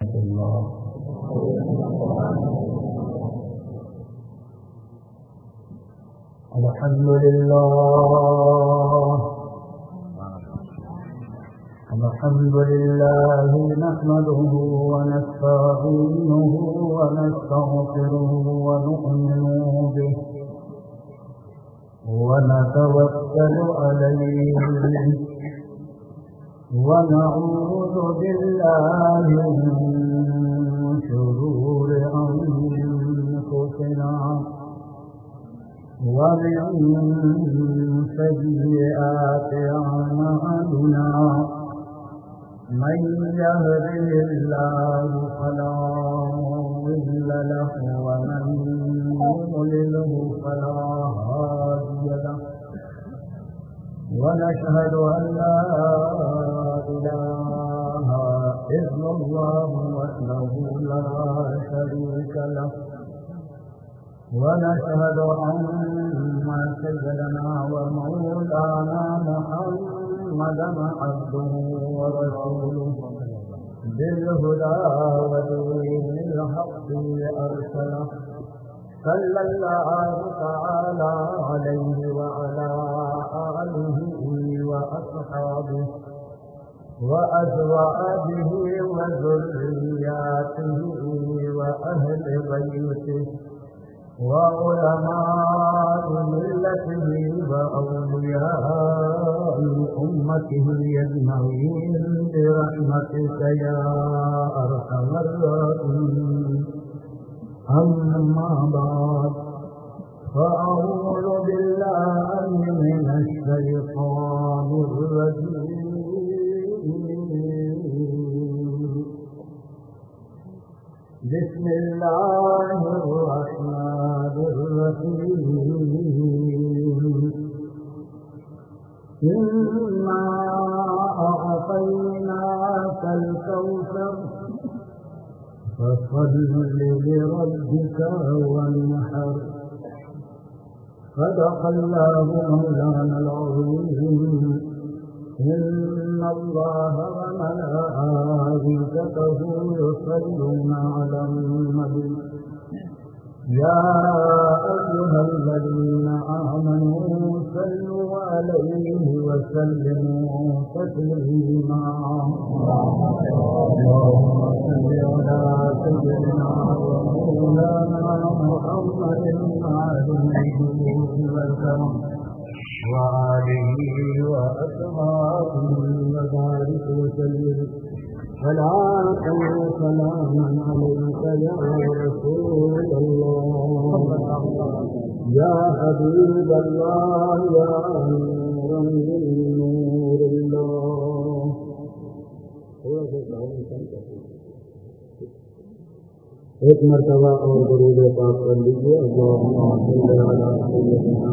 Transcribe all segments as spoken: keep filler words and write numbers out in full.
الله. الحمد لله الحمد لله نحمده ونستعينه ونستغفره ونؤمن به ونتوكل عليه ونعوذ بالله من شرور أنفسنا ومن سيئات أعمالنا. من يهده الله فلا مضل له ومن يضلله فلا هادي له. ونشهد أن لا إله إلا الله وحده لا شريك له. ونشهد أن سيدنا ومولانا محمدا عبده ورسوله بالهدى ودين الحق أرسله. صلى الله تعالى عليه وعلى آله وأصحابه وأزواجه وذرياته وأهل بيته وعلماء ملته وأولياء أمته أجمعين برحمتك يا أرحم الراحمين. أما بعد، فأعوذ بالله من الشيطان الرجيم. بسم الله الرحمن الرحيم. إنا أعطيناك الكوثر فصل لربك وانحر. صدق الله مولانا العظيم. إن الله وملائكته يصلون على النبي يا أيها الذين آمنوا صلوا عليه وسلموا تسليما. اللهم صل على سيدنا ومولانا محمد النبي والكرم وآله وأصحابه وبارك وسلم. صلاة وسلاما عليك يا رسول الله يا حبيب الله يا نورا من نور الله. ایک مرتبہ اور درود پاک کر لیجیے. اللهم صل على سيدنا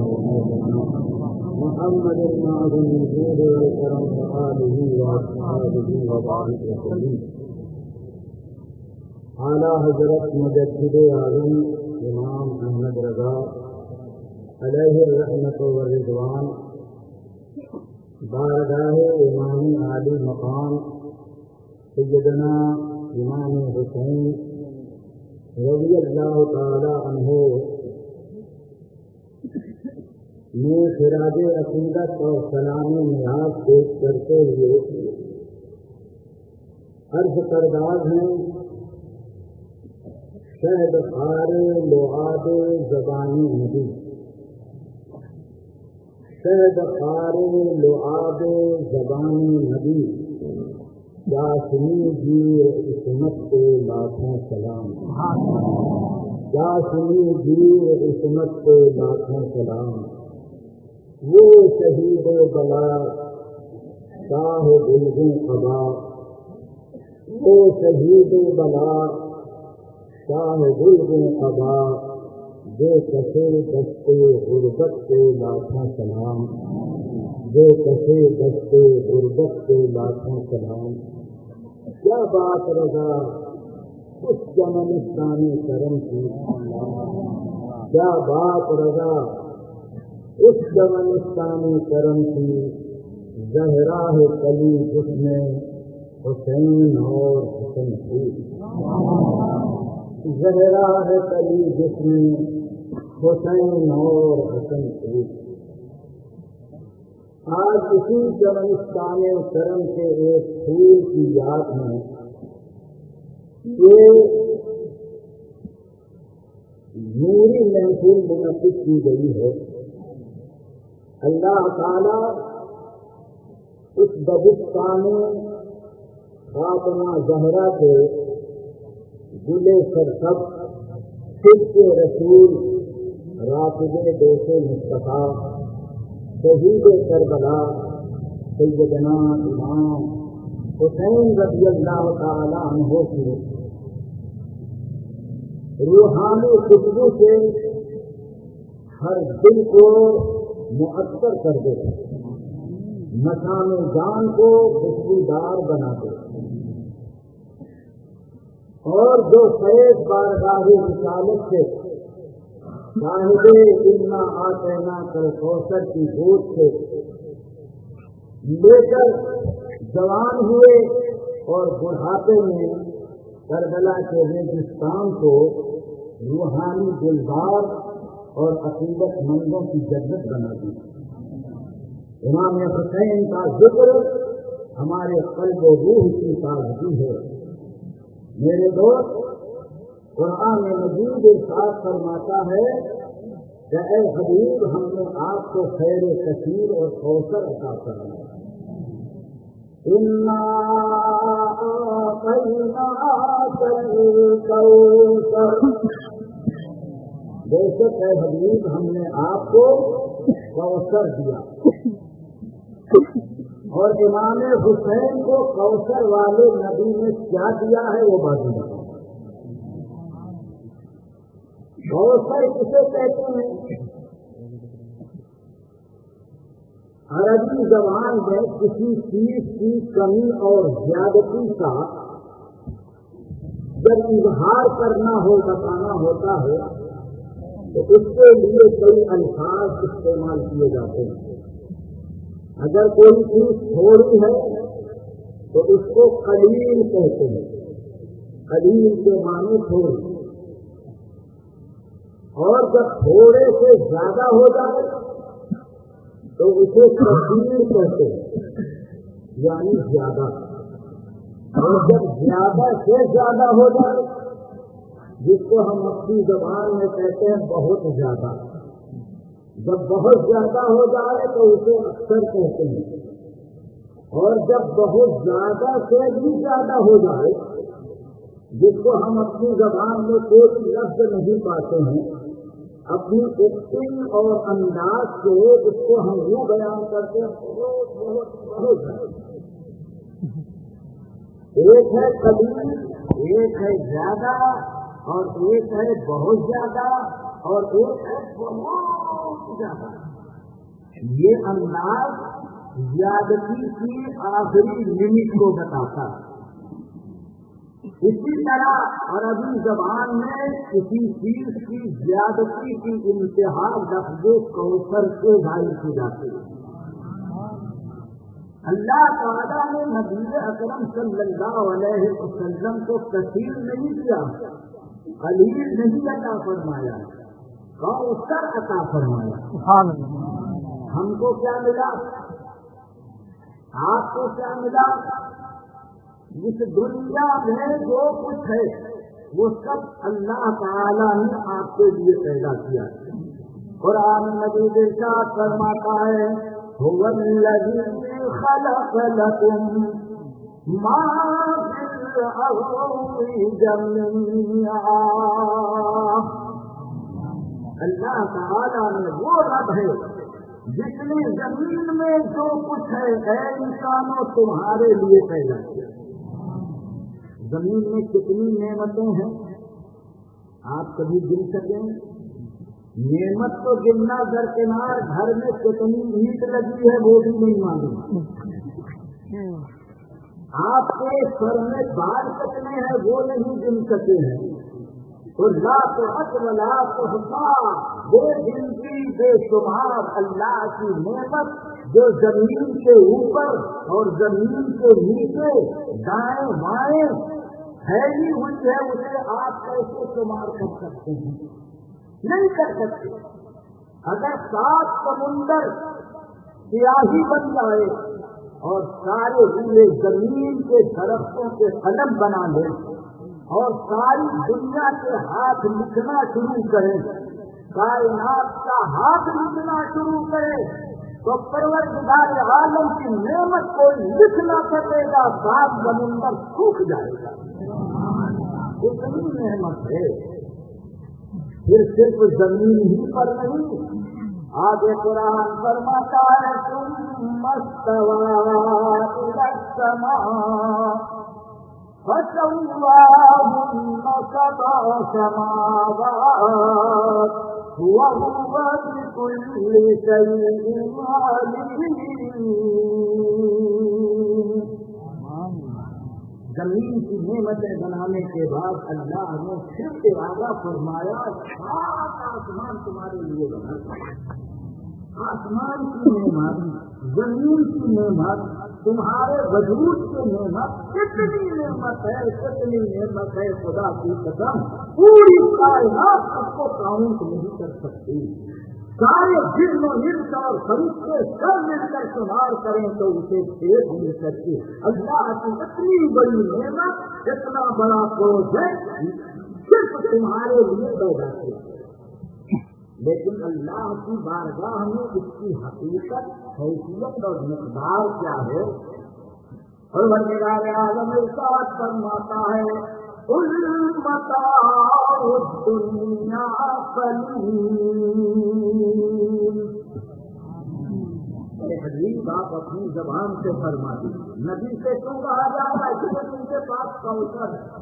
محمد الناظم الجود والكرم وآله وأصحابه وبارك وسلم. اعلیٰ حضرت مجدد اعظم امام احمد رضا علیہ الرحمۃ والرضوان بارگاہ امام عالی مقام سیدنا امام حسین رضی اللہ تعالی عنہ میں خراج عقیدت اور سلام نیاز پیش کرتے ہوئے عرض کرداز ہیں شہد خار لعاب زبانی نبی. شہد خار لعاب زبانی نبی جاسمی گیر عصمت کو لاکھوں سلام. جاسمی گیر عصمت کو لاکھوں سلام. وہ شہید بلا شاہ بلغ قبا. وہ شہید بلا شاہ بلغ قبا. جو کسے دستے غربت کو لاکھوں سلام. جو کسے دستے غربت کو لاکھوں سلام. کیا بات رضا اس جمنستان کرم کی. کیا بات رضا اس جمنستان کرم کی. زہرا ہے کلی جس میں حسین اور حسن ہوئی. زہرا ہے کلی جس میں حسین اور حسن ایک. آج اسی چمنستان کرم کے ایک پھول کی یاد میں یہ نوری محفل منعقد کی گئی ہے. اللہ تعالی اس دبستان فاطمہ زہرا کے گلے سرسب صدق رسول رافض دوست مصطفیٰ شہید کربلا سیدنا امام حسین رضی اللہ تعالی عنہ کی روحانی خوشبو سے ہر دل کو مؤثر کر دے، مکان جان کو خوشبودار بنا دے، اور جو فیض بارگاہ رسالت سے صاحب انا آتینا کل کوثر کی گود سے لے کر جوان ہوئے اور بڑھاپے میں کربلا کے ریگستان کو روحانی گلزار اور عقیدت مندوں کی جنت بنا دی. امام حسین کا ذکر ہمارے قلب و روح کی تازگی ہے. میرے دوست، قرآن مجید ارشاد فرماتا ہے کہ اے حبیب، ہم نے آپ کو خیر کثیر اور کوثر عطا فرمایا. انا اعطیناک الکوثر، بے شک اے حبیب ہم نے آپ کو کوثر دیا. اور امام حسین کو کوثر والے نبی نے کیا دیا ہے وہ بات نہیں. کوثر کسے کہتے ہیں؟ عربی زبان میں کسی چیز کی کمی اور زیادتی کا جب اظہار کرنا ہو، بتانا ہوتا ہے تو اس کے لیے کئی الفاظ استعمال کیے جاتے ہیں. اگر کوئی چیز تھوڑی ہے تو اس کو قلیل کہتے ہیں. قلیل کے معنی تھوڑی. اور جب تھوڑے سے زیادہ ہو جائے تو اسے کثیر کہتے ہیں، یعنی زیادہ. اور جب زیادہ سے زیادہ ہو جائے، جس کو ہم اپنی زبان میں کہتے ہیں بہت زیادہ، جب بہت زیادہ ہو جائے تو اسے اکثر کہتے ہیں. اور جب بہت زیادہ سے بھی زیادہ ہو جائے، جس کو ہم اپنی زبان میں کوئی لفظ نہیں پاتے ہیں، اپنی ایکٹنگ اور انداز سے اس کو ہم یوں بیان کرتے ہیں بہت بہت بہت زیادہ. ایک ہے قلیل، ایک ہے زیادہ، اور ایک ہے بہت زیادہ، اور ایک ہے بہت زیادہ. یہ انداز زیادتی کی آخری لمٹ کو بتاتا ہے. اسی طرح عربی زبان میں کسی چیز کی زیادتی کی انتہا لفظ کوثر سے ظاہر کی جاتی ہے. اللہ تعالیٰ نے نبی اکرم صلی اللہ علیہ وسلم کو کثیر نہیں دیا، قلیل نہیں عطا فرمایا، کوثر عطا فرمایا. ہم کو کیا ملا؟ آپ کو کیا ملا؟ اس دنیا میں جو کچھ ہے وہ سب اللہ تعالیٰ نے آپ کے لیے پیدا کیا. قرآن مجید ارشاد فرماتا ہے هو الذی خلق لکم ما فی الارض جميعا. اللہ تعالیٰ نے وہ رب ہے جس نے زمین میں جو کچھ ہے اے انسانوں تمہارے لیے پیدا کیا. زمین میں کتنی نعمتیں ہیں آپ کبھی گن سکیں؟ نعمت تو گننا درکنار، گھر میں کتنی اینٹ لگی ہے وہ بھی نہیں معلوم. آپ کے سر میں بال کتنے ہیں وہ نہیں گن سکے ہیں. تو لا تحص ولا تحصى، بے گنتی بے شمار اللہ کی نعمت جو زمین کے اوپر اور زمین کے نیچے دائیں بائیں پھیلی ہوئی ہے اسے آپ کیسے شمار کر سکتے ہیں؟ نہیں کر سکتے. اگر سات سمندر سیاہی بن جائے اور سارے پورے زمین کے درختوں کے قلم بنا لیں اور ساری دنیا کے ہاتھ لکھنا شروع کریں, کائنات کا ہاتھ لکھنا شروع کرے, تو پروردگار عالم کی نعمت کو لکھ نہ سکے گا, سات سمندر سوکھ جائے گا. اتنی نعمت ہے. پھر صرف زمین ہی پر نہیں, آگے قرآن فرماتا ہے ثم استوى إلى السماء فسواهن سبع سماوات وهو بكل شيء عليم. زمین کی نعمتیں بنانے کے بعد اللہ نے پھر ارادہ فرمایا سات آسمان تمہارے لیے بنا. آسمان کی نعمت, زمین کی نعمت, تمہارے وجود کی نعمت, کتنی نعمت ہے, کتنی نعمت ہے, خدا کی قسم پوری کائنات سب کو کاؤنٹ نہیں کر سکتی. سارے جسم و ہرس اور فرشتے سب مل کر شمار کریں تو اسے دیکھ نہیں سکتی. اللہ کی اتنی بڑی نعمت, اتنا بڑا پروجیکٹ صرف تمہارے لیے پیدا کیا. لیکن اللہ کی بارگاہ میں اس کی حقیقت, حیثیت اور مقدار کیا ہے؟ پروردگار عالم ارشاد فرماتا ہے قل متاع الدنیا قلیل. حدیث آپ اپنی زبان سے فرما دی. نبی سے کیوں کہا جا رہا ہے کہ ان کے پاس کوثر ہے؟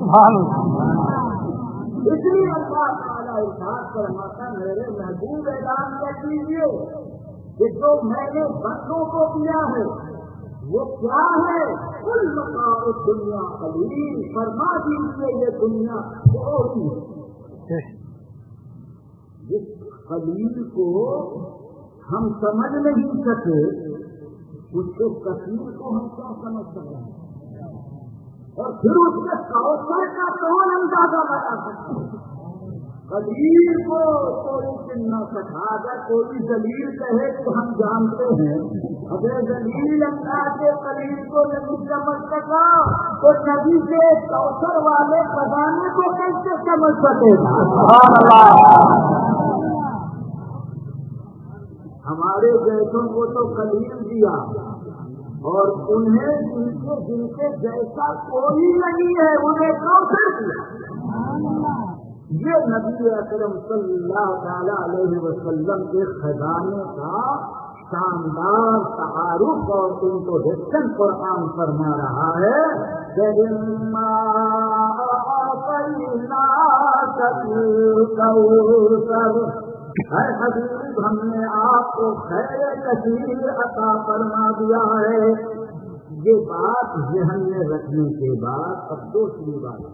اس لیے اللہ تعالیٰ ارشاد فرماتا میرے محبوب اعلان کر دیجیے کہ جو میں نے بندوں کو دیا ہے وہ کیا ہے؟ کل متاع دنیا قلیل. فرما دیجیے یہ دنیا تھوڑی ہے. جس قلیل کو ہم سمجھ نہیں سکے اس کو کثیر کو ہم کیا سمجھ سکتے ہیں؟ اور پھر اس کے کوثر کا کون اندازہ لگا سکتا ہے؟ قلیل کو کوئی چننا سکھا جائے, کوئی دلیل کہے تو ہم جانتے ہیں. اگر دلیل اللہ کے قلیل کو نہیں سمجھ سکا تو نبی کے کوثر والے خزانے کو کیسے سمجھ سکے گا؟ ہمارے جیسوں کو تو قلیل دیا اور انہیں جن کے جن کے جیسا کوئی نہیں ہے انہیں کوثر دیا. یہ نبی اکرم صلی اللہ تعالی علیہ وسلم کے خزانے کا شاندار تعارف اور انٹروڈکشن قرآن فرما رہا ہے کہ اِنَّا أَعْطَيْنَاكَ الْكَوْثَرَ. اے حبیب ہم نے آپ کو خیر کثیر عطا فرما دیا ہے. یہ بات ذہن میں رکھنے کے بعد اب دوسری بات,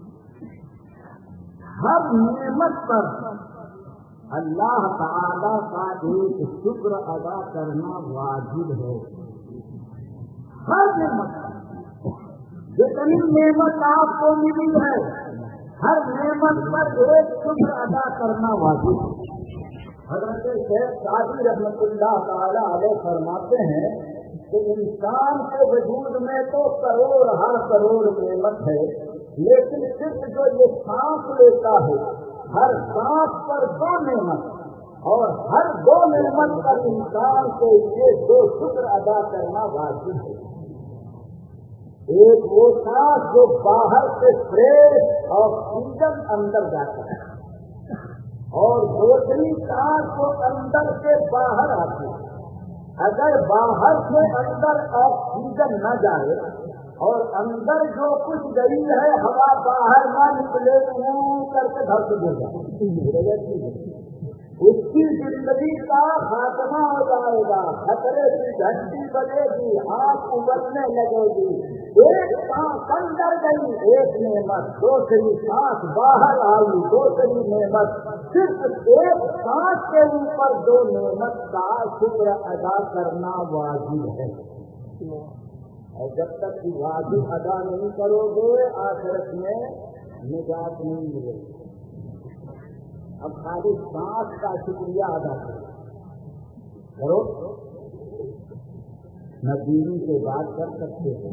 ہر نعمت پر اللہ تعالی کا ایک شکر ادا کرنا واجب ہے. ہر نعمت جتنی نعمت آپ کو ملی ہے ہر نعمت پر ایک شکر ادا کرنا واجب ہے. حضرت شیخ سعدی رحمۃ اللہ تعالی علیہ فرماتے ہیں کہ انسان کے وجود میں تو کروڑ ہر کروڑ نعمت ہے, لیکن صرف جو یہ سانس لیتا ہے ہر سانس پر دو نعمت, اور ہر دو نعمت پر انسان کے لیے دو شکر ادا کرنا واجب ہے. ایک وہ سانس جو باہر سے فریش آکسیجن اندر جاتا ہے, اور دوسری سانس جو اندر سے باہر آتی ہے. اگر باہر سے اندر آکسیجن نہ جائے اور اندر جو کچھ گئی ہے ہوا باہر نہ نکلے تو کر کے گھر سے گر جائے, اس کی زندگی کا خاتمہ ہو جائے گا. خطرے کی گھنٹی بجے گی, آنکھ ابلنے لگے گی. ایک سانس اندر گئی ایک نعمت, دوسری سانس باہر آئی دوسری نعمت. صرف ایک سانس کے اوپر دو نعمت کا شکر ادا کرنا واجب ہے. اور جب تک کہ واجب ادا نہیں کرو گے آخرت میں نجات نہیں ملے گی. اب خالی سانس کا شکریہ ادا کرو. نہ بیوی سے بات کر سکتے ہو،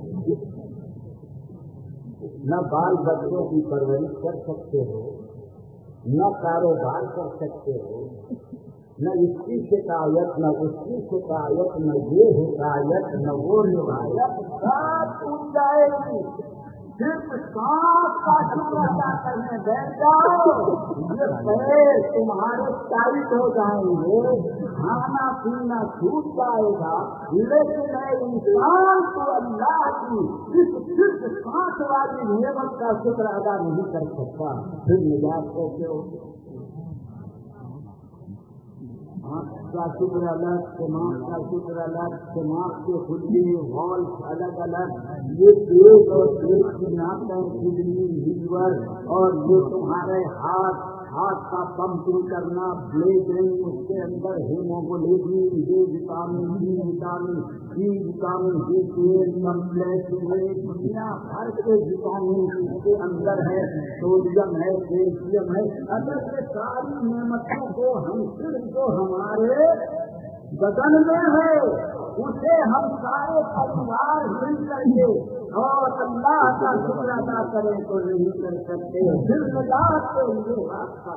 نہ بال بچوں کی پرورش کر سکتے ہو، نہ کاروبار کر سکتے ہو، نہ اس کی شکایت نہ اس کی شکایت، نہ یہ حکایت نہ وہ روایت، سب ٹوٹ جائے گی. صرف سانس کا شکر ادا کرنے بیٹھ جاؤ، یہ پیر تمہارے ٹائٹ ہو جائیں گے، کھانا پینا چھوٹ جائے گا، لیکن اے انسان تو اللہ کی اس صرف سانس والی نعمت کا شکر ادا نہیں کر سکتا، پھر نجات کیسے ہوگی؟ آنکھ کا شکر الگ، دماغ کا شکر الگ، دماغ کے خلی والس الگ الگ، یہ پیٹ اور پیٹ کی ناکیں، کڈنی، لیور، اور یہ تمہارے ہاتھ ہاتھ کا پمپنگ کرنا، بلیڈنگ، اس کے اندر ہیموگلوبن، یہ vitamin D, vitamin C, vitamin D twelve complex, دنیا بھر کے وٹامن اس کے اندر ہے، سوڈیم ہے، کیلشیم ہے. اگر یہ ساری نعمتوں کو ہم صرف جو ہمارے بدن میں ہے اسے ہم سارے پریوار مل کر کے اور اللہ کا شکر ادا کریں تو نہیں کر سکتے. پھر نجات کے لیے راستہ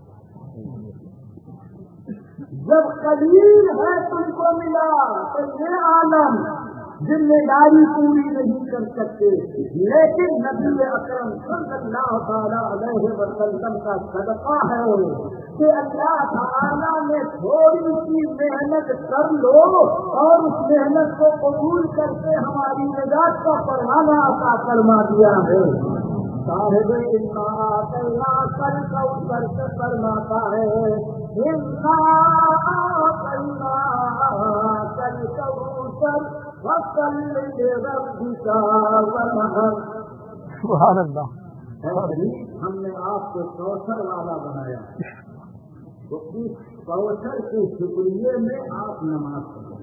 جب قلیل ہے تم کو ملا تو یہ عالم ذمہ داری پوری نہیں کر سکتے، لیکن نبی اکرم صلی اللہ تعالی علیہ وسلم کا صدقہ ہے کہ اللہ تعالیٰ نے تھوڑی سی محنت کر لو اور اس محنت کو قبول کر کے ہماری نجات کا پروانہ عطا فرما دیا ہے. صاحب انا کل کوثر سے فرماتا ہے انا اعطینا کل کوثر وصل لربک وانحر. سبحان اللہ. ہم نے آپ کو کوثر والا بنایا تو اس کوثر کے شکریہ میں آپ نماز پڑھیں.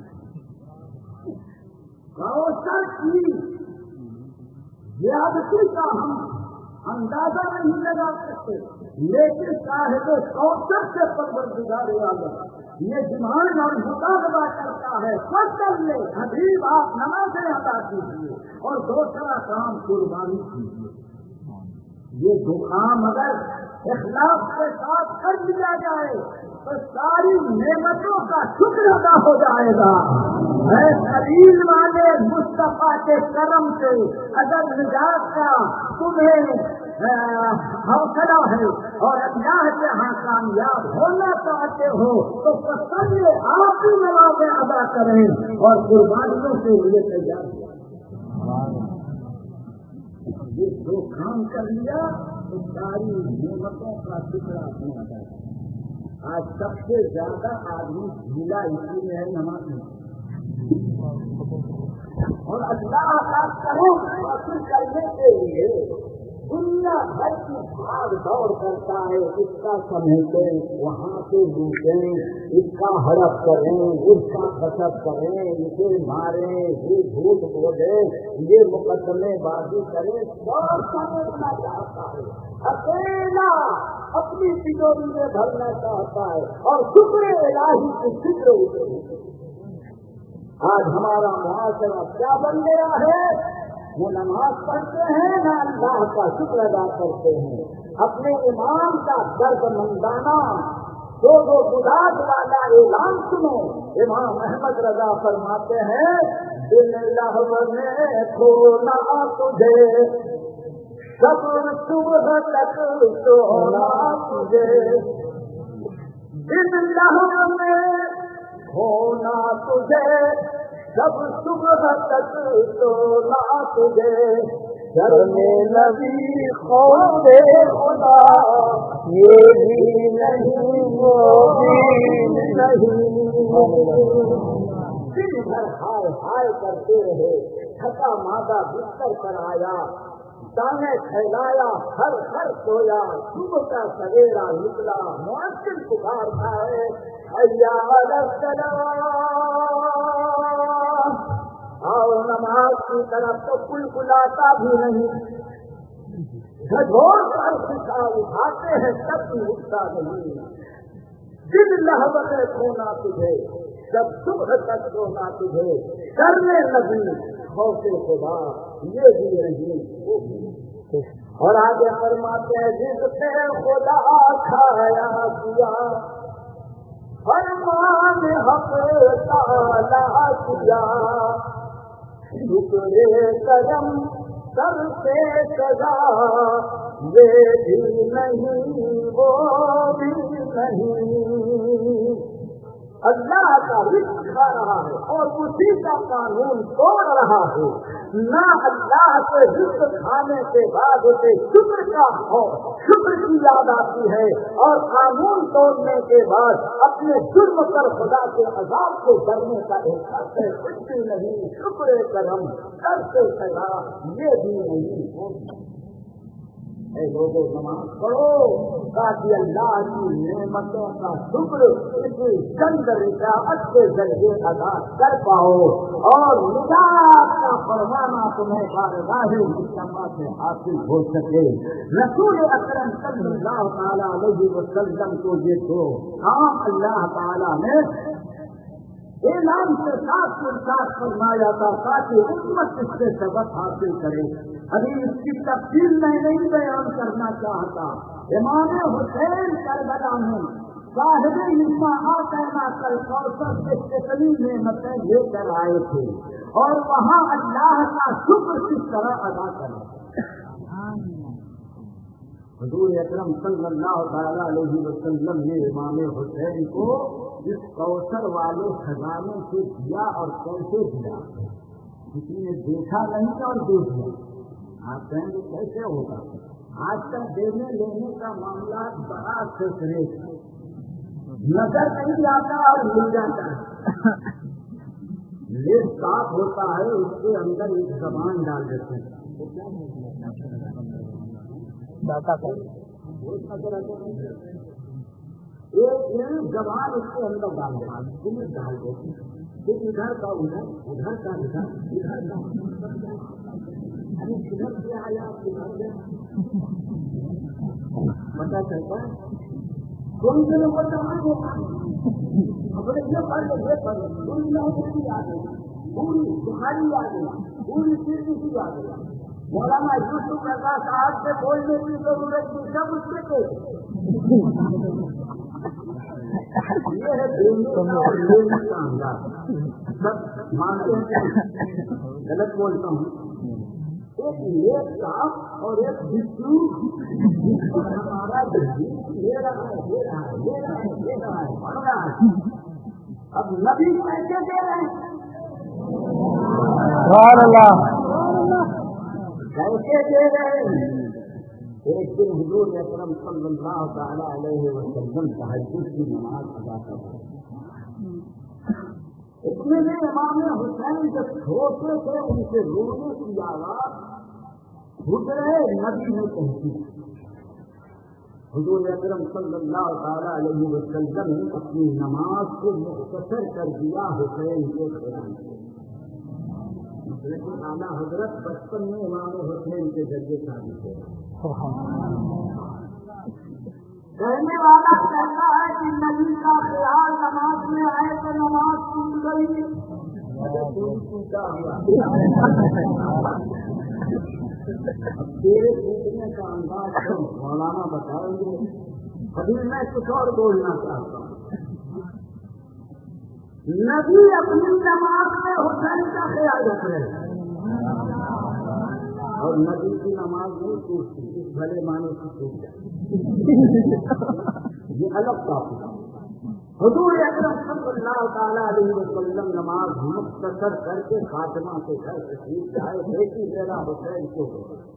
کوثر کی زیادتی کا ہم اندازہ نہیں لگا سکتے، لیکن صاحب کوثر سے پروردگار عالم یہ ڈیمانڈ اور مطالبہ کرتا ہے فصل لے حبیب آپ نمازیں ادا کیجیے اور دوسرا کام قربانی کیجیے. یہ دو کام اگر اخلاص کے ساتھ کر لیا جائے تو ساری نعمتوں کا شکر ادا ہو جائے گا. اے خلیل والے مصطفیٰ کے کرم سے اگر نجات کا تمہیں حوصلہ ہے اور اللہ کے ہاں کامیاب ہونا چاہتے ہو تو پسند آپ ہی نمازیں ادا کریں اور قربانیوں کے لیے تیار ہو. یہ دو کام کر لیا تو ساری نعمتوں کا شکر اپنے ادا کریں. آج سب سے زیادہ آدمی ڈھیلا اسی میں ہے نماز میں، اور اللہ کا کرم حاصل کرنے کے لیے دنیا بھر کی بھاگ دوڑ کرتا ہے. اس کا سمیٹیں، وہاں سے لوٹیں، اس کا ہڑپ کریں، اس کا بچت کریں، اسے ماریں، یہ جھوٹ بولیں، یہ مقدمے بازی کریں، سب سمیٹنا چاہتا ہے. اکیلا اپنی تجوری میں بھرنا چاہتا ہے اور شکر الہی کی فکر اٹھے. آج ہمارا معاشرہ کیا بن گیا ہے؟ وہ نماز پڑھتے ہیں نہ اللہ کا شکر ادا کرتے ہیں. اپنے امام کا درد مندانہ دو دو گداز والا اعلان سنو. امام احمد رضا فرماتے ہیں دل لہو میں کھونا تجھے سب صبح تک سونا تجھے، دل لہو میں کھونا تجھے سب صبح تک سونا تجھے، کرنے نبی خوف خدا یہ بھی نہیں وہ بھی نہیں. دن بھر ہائے ہائے کرتے رہے، تھکا مادہ بستر پر آیا، دانے پھیلایا، ہر ہر سویا، صبح کا سویرا نکلا، مؤذن پکارتا ہے حی علی الصلاۃ اور نماز کی طرف تو کلکلاتا بھی نہیں، جھجھوڑ کر سکھا اٹھاتے ہیں تب بھی اٹھتا نہیں، دن لہوتے کھونا تجھے جب صبح تک سونا تجھے، کرنے لگی خوف خدا یہ بھی نہیں وہ بھی۔ اور آگے فرماتے ہیں جس سے خدا کھایا کیا فرمان حق تعالی کیا، شکر کرم سب سے سزا یہ بھی نہیں وہ بھی نہیں۔ اللہ کا رزق کھا رہا ہے اور اسی کا قانون توڑ رہا ہے، نہ اللہ کے رزق کھانے کے بعد اسے شکر کا ہو شکر کی یاد آتی ہے، اور قانون توڑنے کے بعد اپنے جرم پر خدا کے عذاب سے ڈرنے کا احساس ہے، کچھ بھی نہیں، شکر کرم کر سے سزا یہ بھی نہیں۔ اے لوگوں نماز پڑھو تاکہ اللہ کی نعمتوں کا شکر اسی چند رکعت کے ذریعے ادا کر پاؤ اور نجات کا فرمانا تمہیں بارگاہ مصطفیٰ سے حاصل ہو سکے۔ رسول اکرم صلی اللہ تعالیٰ علیہ وسلم کو یہ دو کام اللہ تعالیٰ نے اعلان کے ساتھ ارشاد فرمایا تھا تاکہ امت اس سے سبق حاصل کرے۔ ابھی اس کی تفصیل میں نہیں بیان کرنا چاہتا۔ امام حسین کربلا میں صاحب نساء کہنا کل کوثر سے کتنی نعمتیں لے کر آئے تھے، اور وہاں اللہ کا شکر کس طرح ادا کرے۔ حضور اکرم صلی اللہ تعالی علیہ وسلم نے امام حسین کو اس کوثر والے خزانے سے دیا، اور کیسے دیا؟ کسی نے دیکھا نہیں اور دے دیا۔ آپ کہیں گے کیسے ہوگا؟ آج کل دینے لینے کا معاملہ بڑا سلسلے نظر نہیں آتا اور مل جاتا ہے۔ لیس صاف ہوتا ہے، اس کے اندر ایک زبان ڈال دیتے ہیں، ایک زبان اس کے اندر ڈال دیتے ڈال دیتے پھر ادھر کا ادھر ادھر کا ادھر ادھر کا پتا چلتا ہے کون سے لوگوں کا اپنے یہ پڑھ لے یہ پڑھ لے پوری لاہوری آ گئی، پوری بخاری آ گئی، پوری ترمذی آ گئی۔ مولانا یوسف رضا صاحب سے بولنے کی ضرورت نہیں، سب اس کے کو یہ ہے دینے کا اور لینے کا انداز۔ سب مانتے ہیں غلط بولتا ہوں، ایک ایک صاحب اور ایک بچو ہمارا لے رہا ہے لے رہا ہے لے رہا ہے لے رہا ہے پڑھ رہا ہے۔ اب نبی کیسے دے رہے ہیں؟ کیسے دے رہے ہیں؟ ایک دن حضور اکرم صلی اللہ تعالی علیہ وسلم تہجد کی نماز ادا کر رہے ہیں۔ اتنے میں امام حسین جب چھوٹے تھے ان سے رونے کی آواز گزرے نبی نے پہنچی۔ حضور اکرم صلی اللہ تعالی علیہ وسلم نے اپنی نماز کو مختصر کر دیا حسین کے خیال سے۔ لیکن اعلیٰ حضرت بچپن میں امام حسین کے ذریعے شادی تھے۔ کہنے والا کہتا ہے کہ نبی کا خیال نماز میں آئے تو نماز ٹوٹ گئی۔ اب تیرے ٹوٹنے کا انداز مولانا بتائیں گے، ابھی میں کچھ اور بولنا چاہتا ہوں۔ نبی اپنی نماز میں حسین کا خیال رکھ رہے ہیں، اور نبی کی نماز نہیں ٹوٹتی، اس بھلے معنی سے ٹوٹ جائے، یہ الگ ٹاپک ہے۔ حضور اکرم صلی اللہ تعالیٰ علیہ وسلم نماز مختصر کر کے فاطمہ کے گھر تشریف لائے، بیٹی میرا حسین کو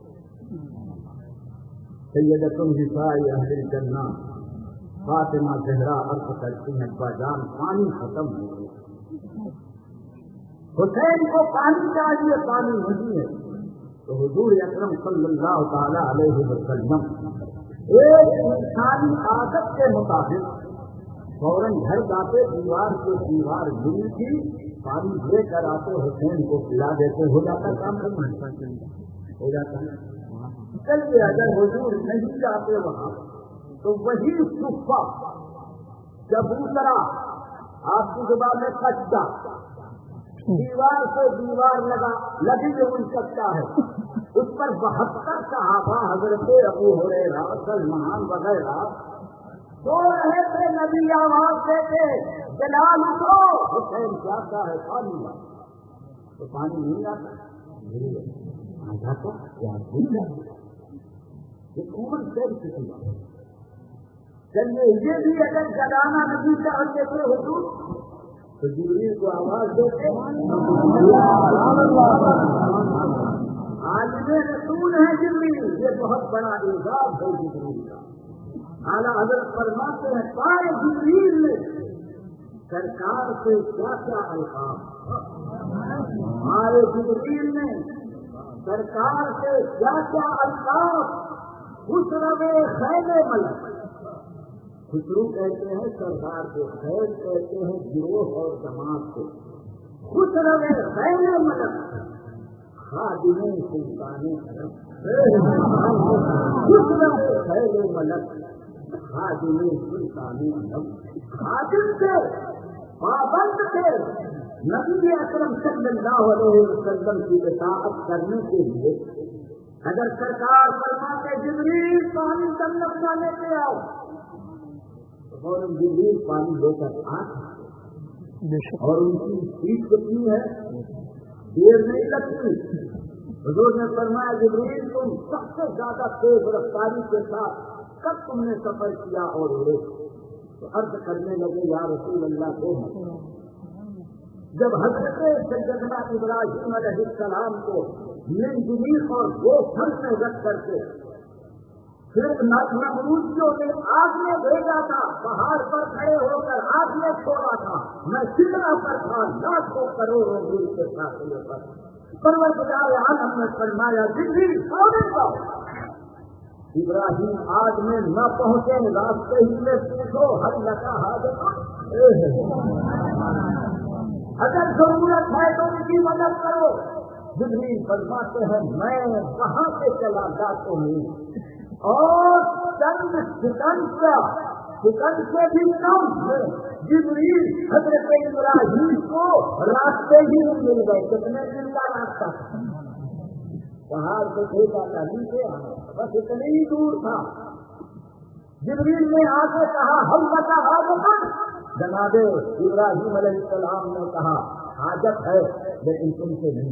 سیدتم نساء اہل الجنہ فاطمہ زہرا عرض کرتی ہیں باجان پانی ختم ہو گیا، حسین کو پانی چاہیے، پانی نہیں ہے۔ تو حضور اکرم صلی اللہ تعالی علیہ وسلم ایک انسانی عادت کے مطابق فوراً گھر جاتے، دیوار کو دیوار ملی تھی، پانی لے کر آتے حسین کو پلا دیتے، ہو جاتا کام نہیں ہو جاتا ہے۔ چلیے اگر حضور نہیں جاتے وہاں تو وہی صفہ چبوترا آپ کی زبان میں کچا دیوار سے دیوار لگا لگی ہوئی سکتا ہے، اس پر بہتر صحابہ حضرت ابو ہریرہ سلمان وغیرہ سو رہے تھے، نبی آواز دیتے بلال اٹھو، حسین جاتا ہے پانی تو پانی نہیں آتا آ جاتا یا نہیں جاتا، یہ کون سے کسی چلیے یہ بھی اگر جگانا نہیں چاہتے تھے حضور تو جبریل کو آواز دیتے، عالم رسول ہے جبریل، یہ بہت بڑا اعزاز ہے جبریل کا۔ اعلیٰ حضرت فرماتے ہیں پائے جبریل نے سرکار سے کیا کیا الفاظ، ہمارے جبریل نے سرکار سے کیا کیا الفاظ، خسرو خیر ملک، خسرو کہتے ہیں سردار کو، خیر کہتے ہیں گروہ اور جماعت کو، خسرو خیر ملک خادم سلطان عرب، خسرو خیر ملک خادم سلطان عرب، خادم سے پابند تھے نبی اکرم صلی اللہ علیہ وسلم کی اطاعت کرنے کے لیے۔ اگر سرکار فرماتے جبریل پانی جنت کا لے کے آؤ اور جبریل پانی لے کر آتے، اور ان کی سیٹ کتنی ہے، دیر نہیں لگتی۔ حضور نے فرمایا جبریل تم سب سے زیادہ تیز رفتاری کے ساتھ کب تم نے سفر کیا اور اڑے، تو عرض کرنے لگے یا رسول اللہ کو جب حضرت سیدنا ابراہیم علیہ السلام کو منجنیق اور دو پھل میں رکھ کر کے پھر نمرودیوں نے آگ میں بھیجا تھا، پہاڑ پر کھڑے ہو کر آگ میں چھوڑا تھا، میں سدرا پر تھا لاکھوں کروڑوں میل کے فاصلے پر، پروردگار عالم نے فرمایا جبریل سونے جاؤ، ابراہیم آج میں نہ پہنچے راستے ہی میں پوچھو ہر لگا حاضر، اگر ضرورت ہے تو ان کی مدد کرو۔ جبریل فرماتے ہیں میں کہاں سے چلا جاتا ہوں اور چند سیکنڈ کا سیکنڈ سے بھی کم جبریل حضرت ابراہیم کو راستے ہی مل گئے، کتنے دن کا راستہ تھا، پہاڑ سے بھیجا تھا نیچے آنا بس اتنی ہی دور تھا۔ جبریل نے آ کے کہا ہم بتا حاجت، جناب ابراہیم علیہ السلام نے کہا حاجت ہے لیکن تم سے نہیں،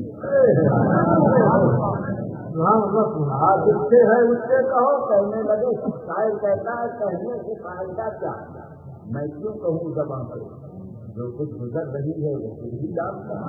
جس سے ہے اس سے کہو۔ کہنے لگے شاعر کہتا ہے کہنے سے فائدہ کیا، میں کیوں کہوں زبان پر، جو کچھ گزر رہی ہے وہ خود ہی جانتا،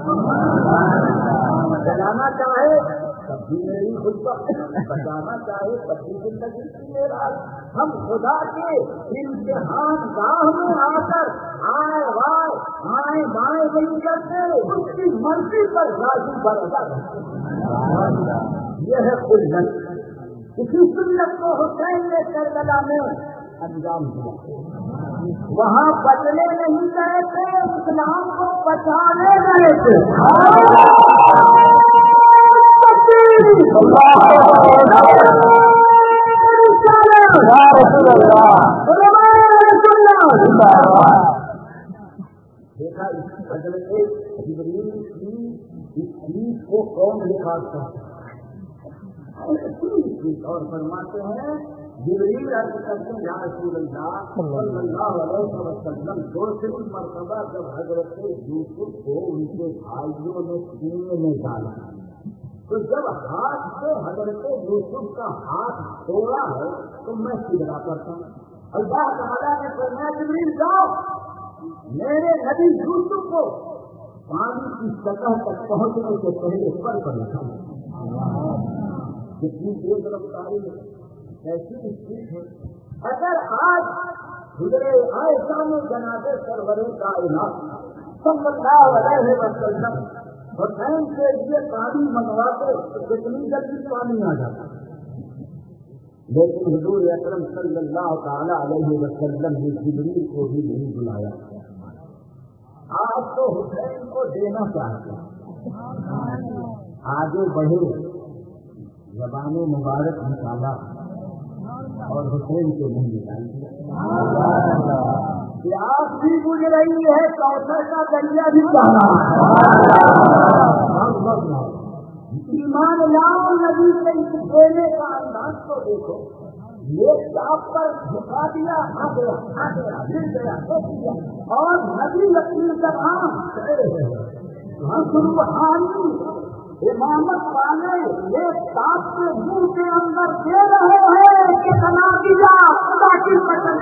جلانا چاہے تب بھی میری خود پر، بچانا چاہے تب بھی زندگی کی میرا۔ ہم خدا کے امتحان گاہ میں آ کر آئے وائے آئے بائیں نہیں کرتے، اس کی مرضی پر راضی برابر یہ ہے سنت، اسی سنت کو حسین نے کربلا میں انجام دیا، وہاں بچنے نہیں گئے تھے، اسلام کو بچانے گئے تھے۔ دیکھا حضرت جبریل کی اس چیز کو کون نکالتا ہے، اور فرماتے ہیں جبریل عرض کرتے ہیں یا رسول اللہ صلی اللہ علیہ وسلم دو تین مرتبہ جب حضرت یوسف کو ان کے بھائیوں نے سینے میں ڈالا تو جب ہاتھ سے حضرت یوسف کا ہاتھ توڑا ہے تو میں سدرا کرتا ہوں، اللہ تعالیٰ نے فرمایا جبریل جاؤ میرے نبی یوسف کو پانی کی سطح تک پہنچنے سے پہلے پر پر لکھا، جتنی تیز رفتاری ایسی اسپیڈ ہے۔ اگر آج گزرے عائشہ میں جناب سرور کائنات صلی اللہ علیہ وسلم حسین سے یہ پانی منگواتے تو کتنی جلدی پانی آ جاتا، لیکن حضور اکرم صلی اللہ تعالی علیہ وسلم نے جبریل کو بھی نہیں بلایا، آپ تو حسین کو دینا چاہتے ہیں، آگے بڑھے، زبان مبارک نکالا اور حسین کے منہ نکال دیا. پیاس بھی بجھ رہی ہے، کوثر کا دریا بھی بہ رہا ہے. ایمان لاؤ، نبی کے دینے کا انداز تو دیکھو. یہ چاپ پر جھکا دیا، آ گیا آ گیا گر گیا اور نبی یقین کرام روحانی امامت والے ایک ساتھ کے منہ کے اندر دے رہے ہیں کہ بنا دیا خدا کی قسم.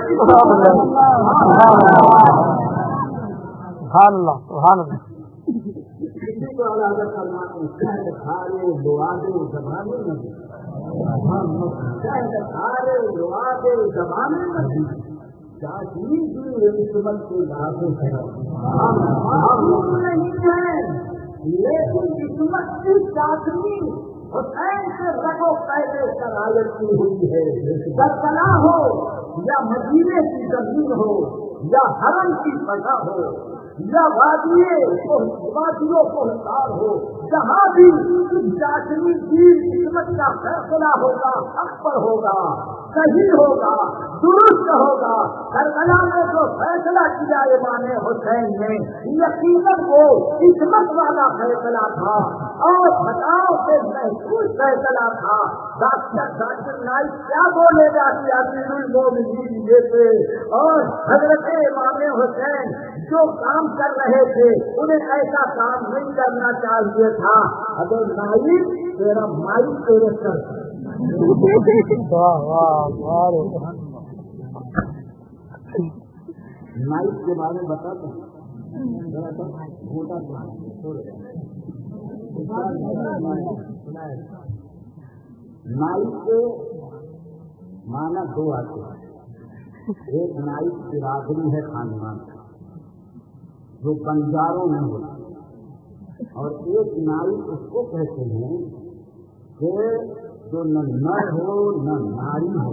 سبحان اللہ سبحان اللہ. کسی کو الگ فرماتے شہد کھارے دعادے زبانے نہیں، شہد کھارے دعادے زبانے نہیں، چاہیے بھی قسمت کے لاگو نہیں ہے. لیکن قسمت کی چاہنی حسین سے رگو پہلے شرائط کی ہوئی ہے. درکلا ہو یا مدینے کی زمین ہو یا حرم کی فضا ہو یا وادیے وادیوں کوہستار ہو، جہاں بھی چاچنی کی قسمت کا فیصلہ ہوگا، حق پر ہوگا، صحیح ہوگا، درست ہوگا. کربلا میں جو فیصلہ کیا امام حسین نے یقیناً وہ قسمت والا فیصلہ تھا اور بتاؤ کہ محفوظ فیصلہ تھا. ڈاکٹر ڈاکٹر نائک کیا بولے گا کہ امیر المومنین یہ تھے اور حضرت امام حسین جو کام کر رہے تھے انہیں ایسا کام نہیں کرنا چاہیے تھا. اگر نائک تیرا مائک تیرے سر نائک کے بارے میں بتاتا ہوں. نائک کے معنی دو آتے ہیں. ایک نائک برادری ہے خاندان جو بنجاروں میں ہوتی، اور ایک نائک اس کو کہتے ہیں کہ جو نہ نر ہو نہ ناری ہو.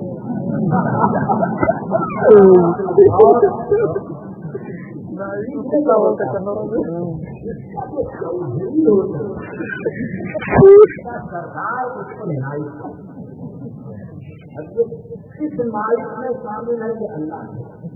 سرکار اس کو نائک اس نائک میں شامل ہے کہ اللہ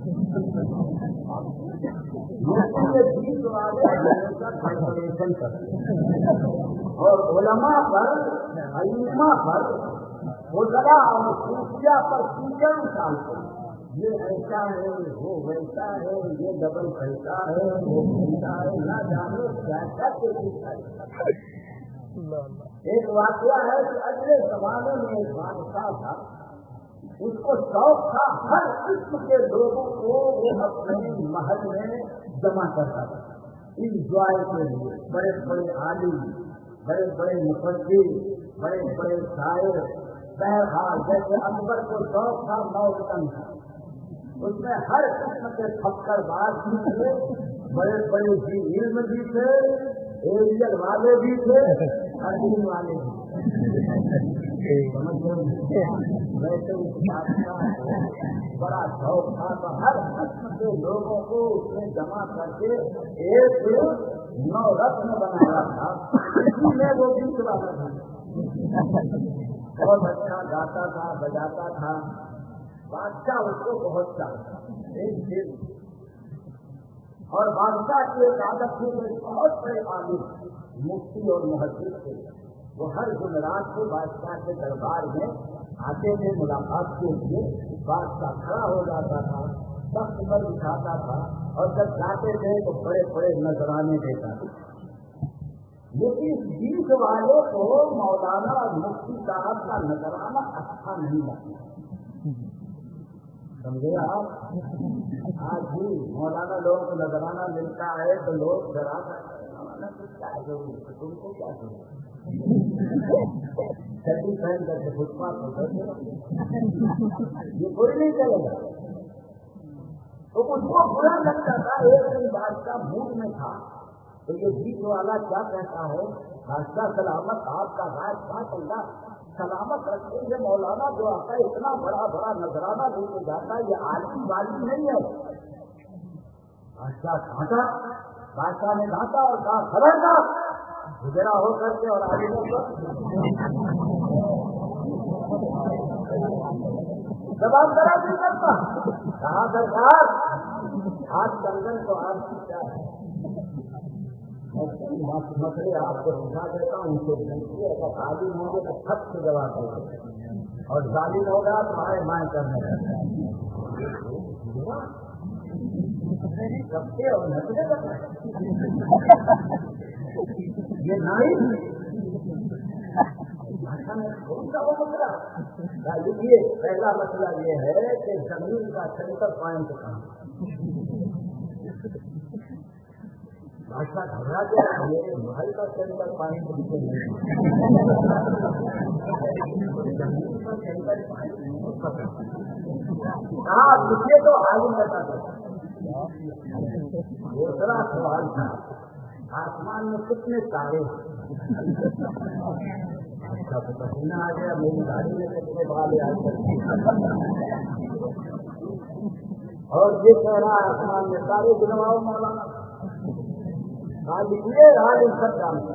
اور علماء پر علماء پر وزراء اور صوفیہ پر کیچڑ ڈالتے ہیں. یہ ایسا ہے، وہ ویسا ہے، یہ ڈبل پیسہ ہے، وہ پیسہ ہے، نہ جانے کیا کیا ہے. ایک واقعہ ہے کہ اگلے زمانے میں ایک بادشاہ تھا، اس کو شوق تھا ہر قسم کے لوگوں کو وہ اپنے محل میں جمع کرتا تھا انجوائے کے لیے. بڑے بڑے عالم، بڑے بڑے مفسر، بڑے بڑے شاعر. بہرحال جیسے اکبر کو شوق تھا موتن کا، اس میں ہر قسم کے پھکر باز بھی تھے، بڑے بڑے بھی علم بھی تھے، ایریل والے بھی تھے، حدیث والے بھی تھے. ویسے اس بادشاہ کو بڑا شوق تھا تو ہر قسم کے لوگوں کو اس نے جمع کر کے ایک نو رتن بنایا تھا. اسی میں وہ گیت والا تھا، بہت اچھا گاتا تھا، بجاتا تھا. بادشاہ اس کو بہت چاہتا ایک دن. اور بادشاہ کی ایک عادت تھی کہ بہت بڑے عالم مفتی اور محدث تھے، وہ ہر جمعرات کو بادشاہ کے دربار میں آتے تھے ملاقات کے لیے. بادشاہ کھڑا ہو جاتا تھا، تخت پر بٹھاتا تھا اور جب جاتے تھے تو بڑے بڑے نذرانے دیتا تھا. لیکن اس بیچ والے کو مولانا اور مفتی صاحب کا نذرانہ اچھا نہیں لگتا. سمجھے آپ؟ آج بھی مولانا لوگوں کو نذرانہ ملتا ہے تو لوگ ذرا کیا ضرورت ہے، تم کو کیا ضرورت چٹی پہن کر کے فٹ پاتھ ہو یہ کوئی نہیں چلے گا. تو اس کو برا لگتا تھا. ایک دن بادشاہ موڈ میں تھا تو یہ بیچ والا کیا کہتا ہے، بادشاہ سلامت آپ کا راج بات اللہ سلامت رکھتے ہیں. مولانا جو آتا ہے اتنا بڑا بڑا نذرانہ دے کے جاتا ہے، یہ عالم والی نہیں ہے. بادشاہ کھانٹا بادشاہ نے ڈانٹا اور کہا خبردار گزرا ہو کر کے اور آگے جواب ذرا بھی کرتا کہا سرکار آج کنگن تو آپ کی کیا ہے مسئلے آپ کو سکھا دیتا ہوں ان کو دیکھیے اگر تعلیم ہوگے تو خط سے جواب دے اور ظالم ہوگا تمہارے مائیں کرنے لگتا ہے سب سے اور نسلے لگتا ہے یہ نہیں کون سا وہ مسئلہ دیکھیے پہلا مسئلہ یہ ہے کہ زمین کا سینٹر پوائنٹ کہاں بادشاہ گھبرا گیا میرے محل کا سینٹر پوائنٹ زمین کا سینٹر پوائنٹ کہاں لکھیے تو عالم بتا دو دوسرا سوال تھا آسمان میں کتنے تارے اچھا تو پسینہ آ گیا میری گاڑی میں کتنے بالے آ سکتے اور یہ کہہ رہا آسمان میں تارے گنواؤ مولانا ہاں لکھیے حال ان سب جانتا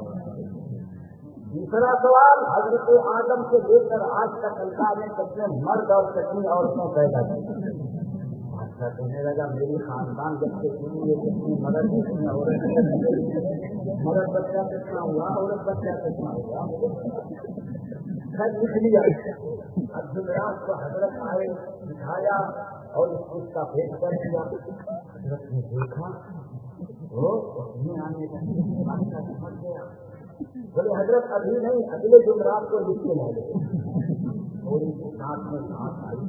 دوسرا سوال حضرت آدم سے لے کر آج تک اللہ نے کتنے مرد اور کتنی عورتوں پیدا کی اچھا کہنے لگا میری خاندان جب سے شروع ہوئی کتنی مدد کتنی عورت مدد بچہ کتنا ہوا عورت بچہ کتنا ہوا خیر لکھ لیا اب جمعرات کو حضرت آئے دکھایا اور اس کا پیش کر دیا حضرت نے دیکھا وہ آنے کا سمجھ گیا بولے حضرت ابھی نہیں اگلے جمعرات کو لکھ کے لے گئے اور ان کے ساتھ میں ساتھ آئی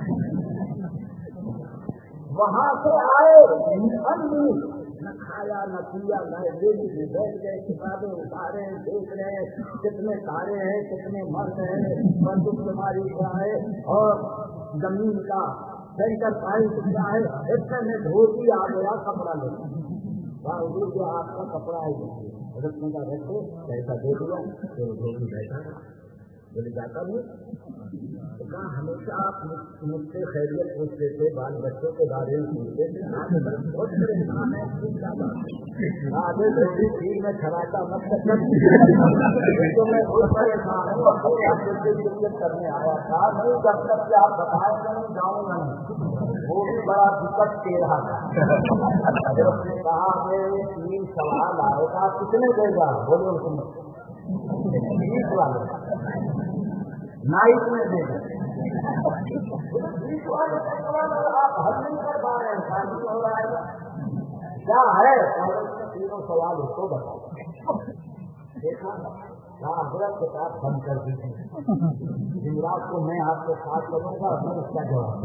وہاں سے آئے نہ کھایا نہ پیا نہ بیٹھ گئے کتابیں اتارے دیکھ رہے کتنے تارے ہیں کتنے مرد ہیں بندوق بیماری کیا ہے اور زمین کا سینٹر پوائنٹ کیا ہے اتنے میں دھوتی آ گیا کپڑا لے باوجود جو آپ کا کپڑا ہے حضرت نے کہا رکھو پیسہ دے دیا تو دھوتی بیٹھا بولے جاتا نہیں کہاں ہمیشہ آپ مجھ سے خیریت پوچھتے تھے بال بچوں کے بارے میں پوچھتے تھے بہت پریشان ہے آگے دھوتی تھی میں کھڑاتا مت تو میں بہت پریشان ہوں کرنے آیا تھا نہیں جب تک کہ آپ بتائیں گے نہیں جاؤں گا نہیں وہ بھی بڑا دقت دے رہا تھا حضرت نے کہا میرے تین سوال آئے گا کتنے دے گا بولے اس میں بیس والے نائٹ میں دے گا بیس والے آپ حل نہیں کر پا رہے ہیں شادی ہو رہا ہے کیا ہے تینوں سوال اس کو بتاؤ دیکھا حضرت کے ساتھ بند کر دیجیے جمعرات کو میں آپ کے ساتھ کروں گا میں اس کا جواب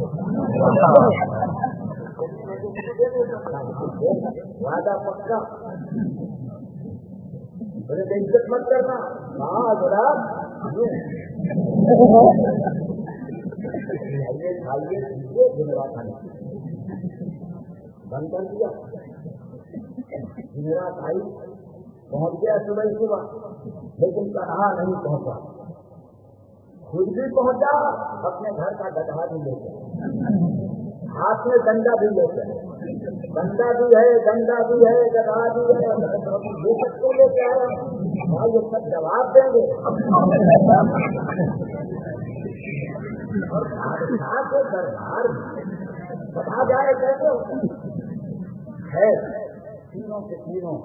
وعدہ پکا بولے عزت مت کرنا ہاں حضرات کھائیے پیجیے جمعرات آئی بند کر دیا جمعرات آئی پہنچ گیا صبح صبح لیکن کہاں نہیں پہنچا خود بھی پہنچا اپنے گھر کا گدھا بھی لے گیا ہاتھ میں ڈنڈا بھی لے گیا ڈنڈا بھی ہے ڈنڈا بھی ہے گدھا بھی ہے یہ سب کو لے کے آیا یہ سب جواب دیں گے اور بادشاہ کے دربار میں بتا جائے کیسے ہے تینوں کے تینوں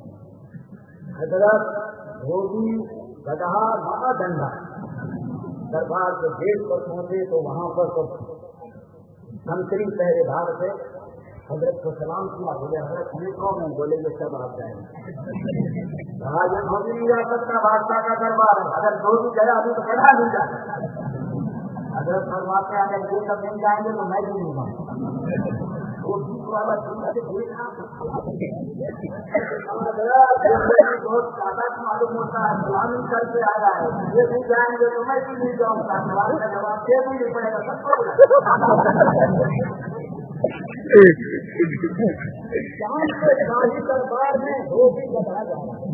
حضرت دھوبی گدھا مہا ڈنڈا دربار کے گیٹ پر پہنچے تو وہاں پر تو سنتری پہرے دار سے حضرت کو سلام کیا بولے حضرت یہ کون ہے بولے یہ سب آپ جائیں کہا یہ دھوبی نہیں جا سکتا بادشاہ کا دربار ہے اگر دھوبی گیا ابھی تو گدھا نہیں جا سکتا حضرت فرماتے ہیں اگر یہ سب نہیں جائیں گے تو میں بھی نہیں جاؤں وہ بیچ والا بہت تعداد معلوم ہوتا ہے سلامی کر کے آ رہا ہے یہ نہیں جائیں گے تو میں بھی نہیں جاؤں گا سوال کا جواب دے بھی نہیں پڑے گا سب کو دربار میں وہ بھی بتا جا رہا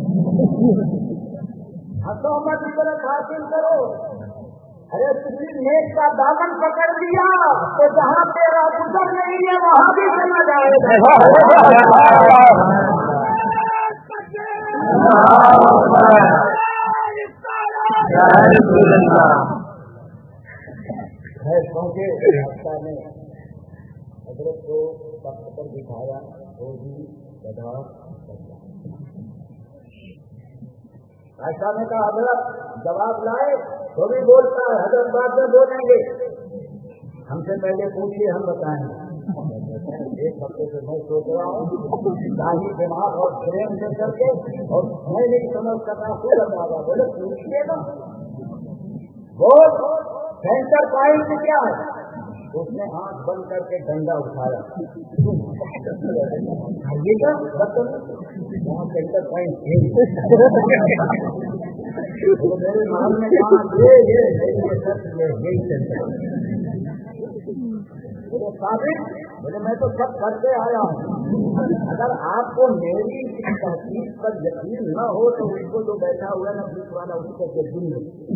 ہے حکومت غلط حاصل کرو ارے کسی نیک کا دامن پکڑ دیا تو جہاں تیرا گزر نہیں ہے وہاں بھی چلا جائے گا نے حضرت کو تخت پر بٹھایا وہ بھی گدھا ایسا نے کہا حضرت جواب لائے وہ بھی بولتا ہے حضرت بعد میں بولیں گے ہم سے پہلے پوچھیے ہم بتائیں گے ایک ہفتے سے میں سوچ رہا ہوں داہی دماغ اور برین سے کر کے اور میں نہیں سمجھ کرنا خود اندازہ بولے پوچھیے نا وہ سینٹر پوائنٹ کیا ہے اس نے آنکھ بند کر کے ڈنڈا اٹھایا وہاں سینٹر پوائنٹ میرے محل میں کہا یہی سینٹر ثابت بولے میں تو سب کرتے آیا ہوں اگر آپ کو میری تحقیق پر یقین نہ ہو تو اس کو جو بیٹھا ہوا نا پولیس والا اس کو دن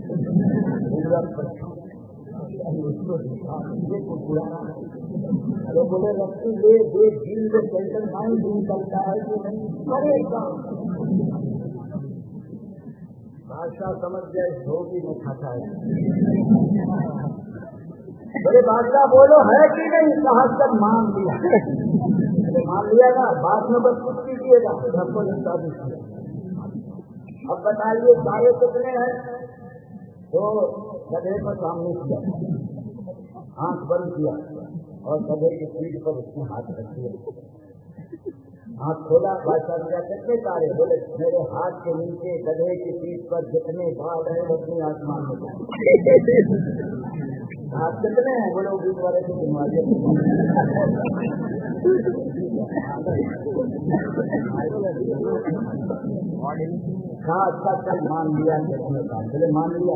ارے بولے رکھتی یہ ایک دن میں سینٹر مائنڈ دن چلتا ہے کہ نہیں کرے گا بادشاہ سمجھ گیا اس دھوبی میں کھاتا ہے بڑے بادشاہ بولو ہے کہ نہیں کہا سب مان لیا مان لیا گا بعد میں بس کچھ کیجیے گا سب کو نمٹا دیجیے اب بتائیے سارے کتنے ہیں تو گدھے پر سامنے کیا آنکھ بند کیا اور گدھے کی پیٹھ پر اس نے ہاتھ رکھ دیا ہاتھ کھولا بادشاہ کیا کتنے تارے بولے میرے ہاتھ کے نیچے گدھے کی پیٹھ پر جتنے بال ہیں اتنے آسمان میں آپ کتنے ہیں بولے بیس والے سے بیماری کہا اچھا کل مان لیا کتنے کا بولے مان لیا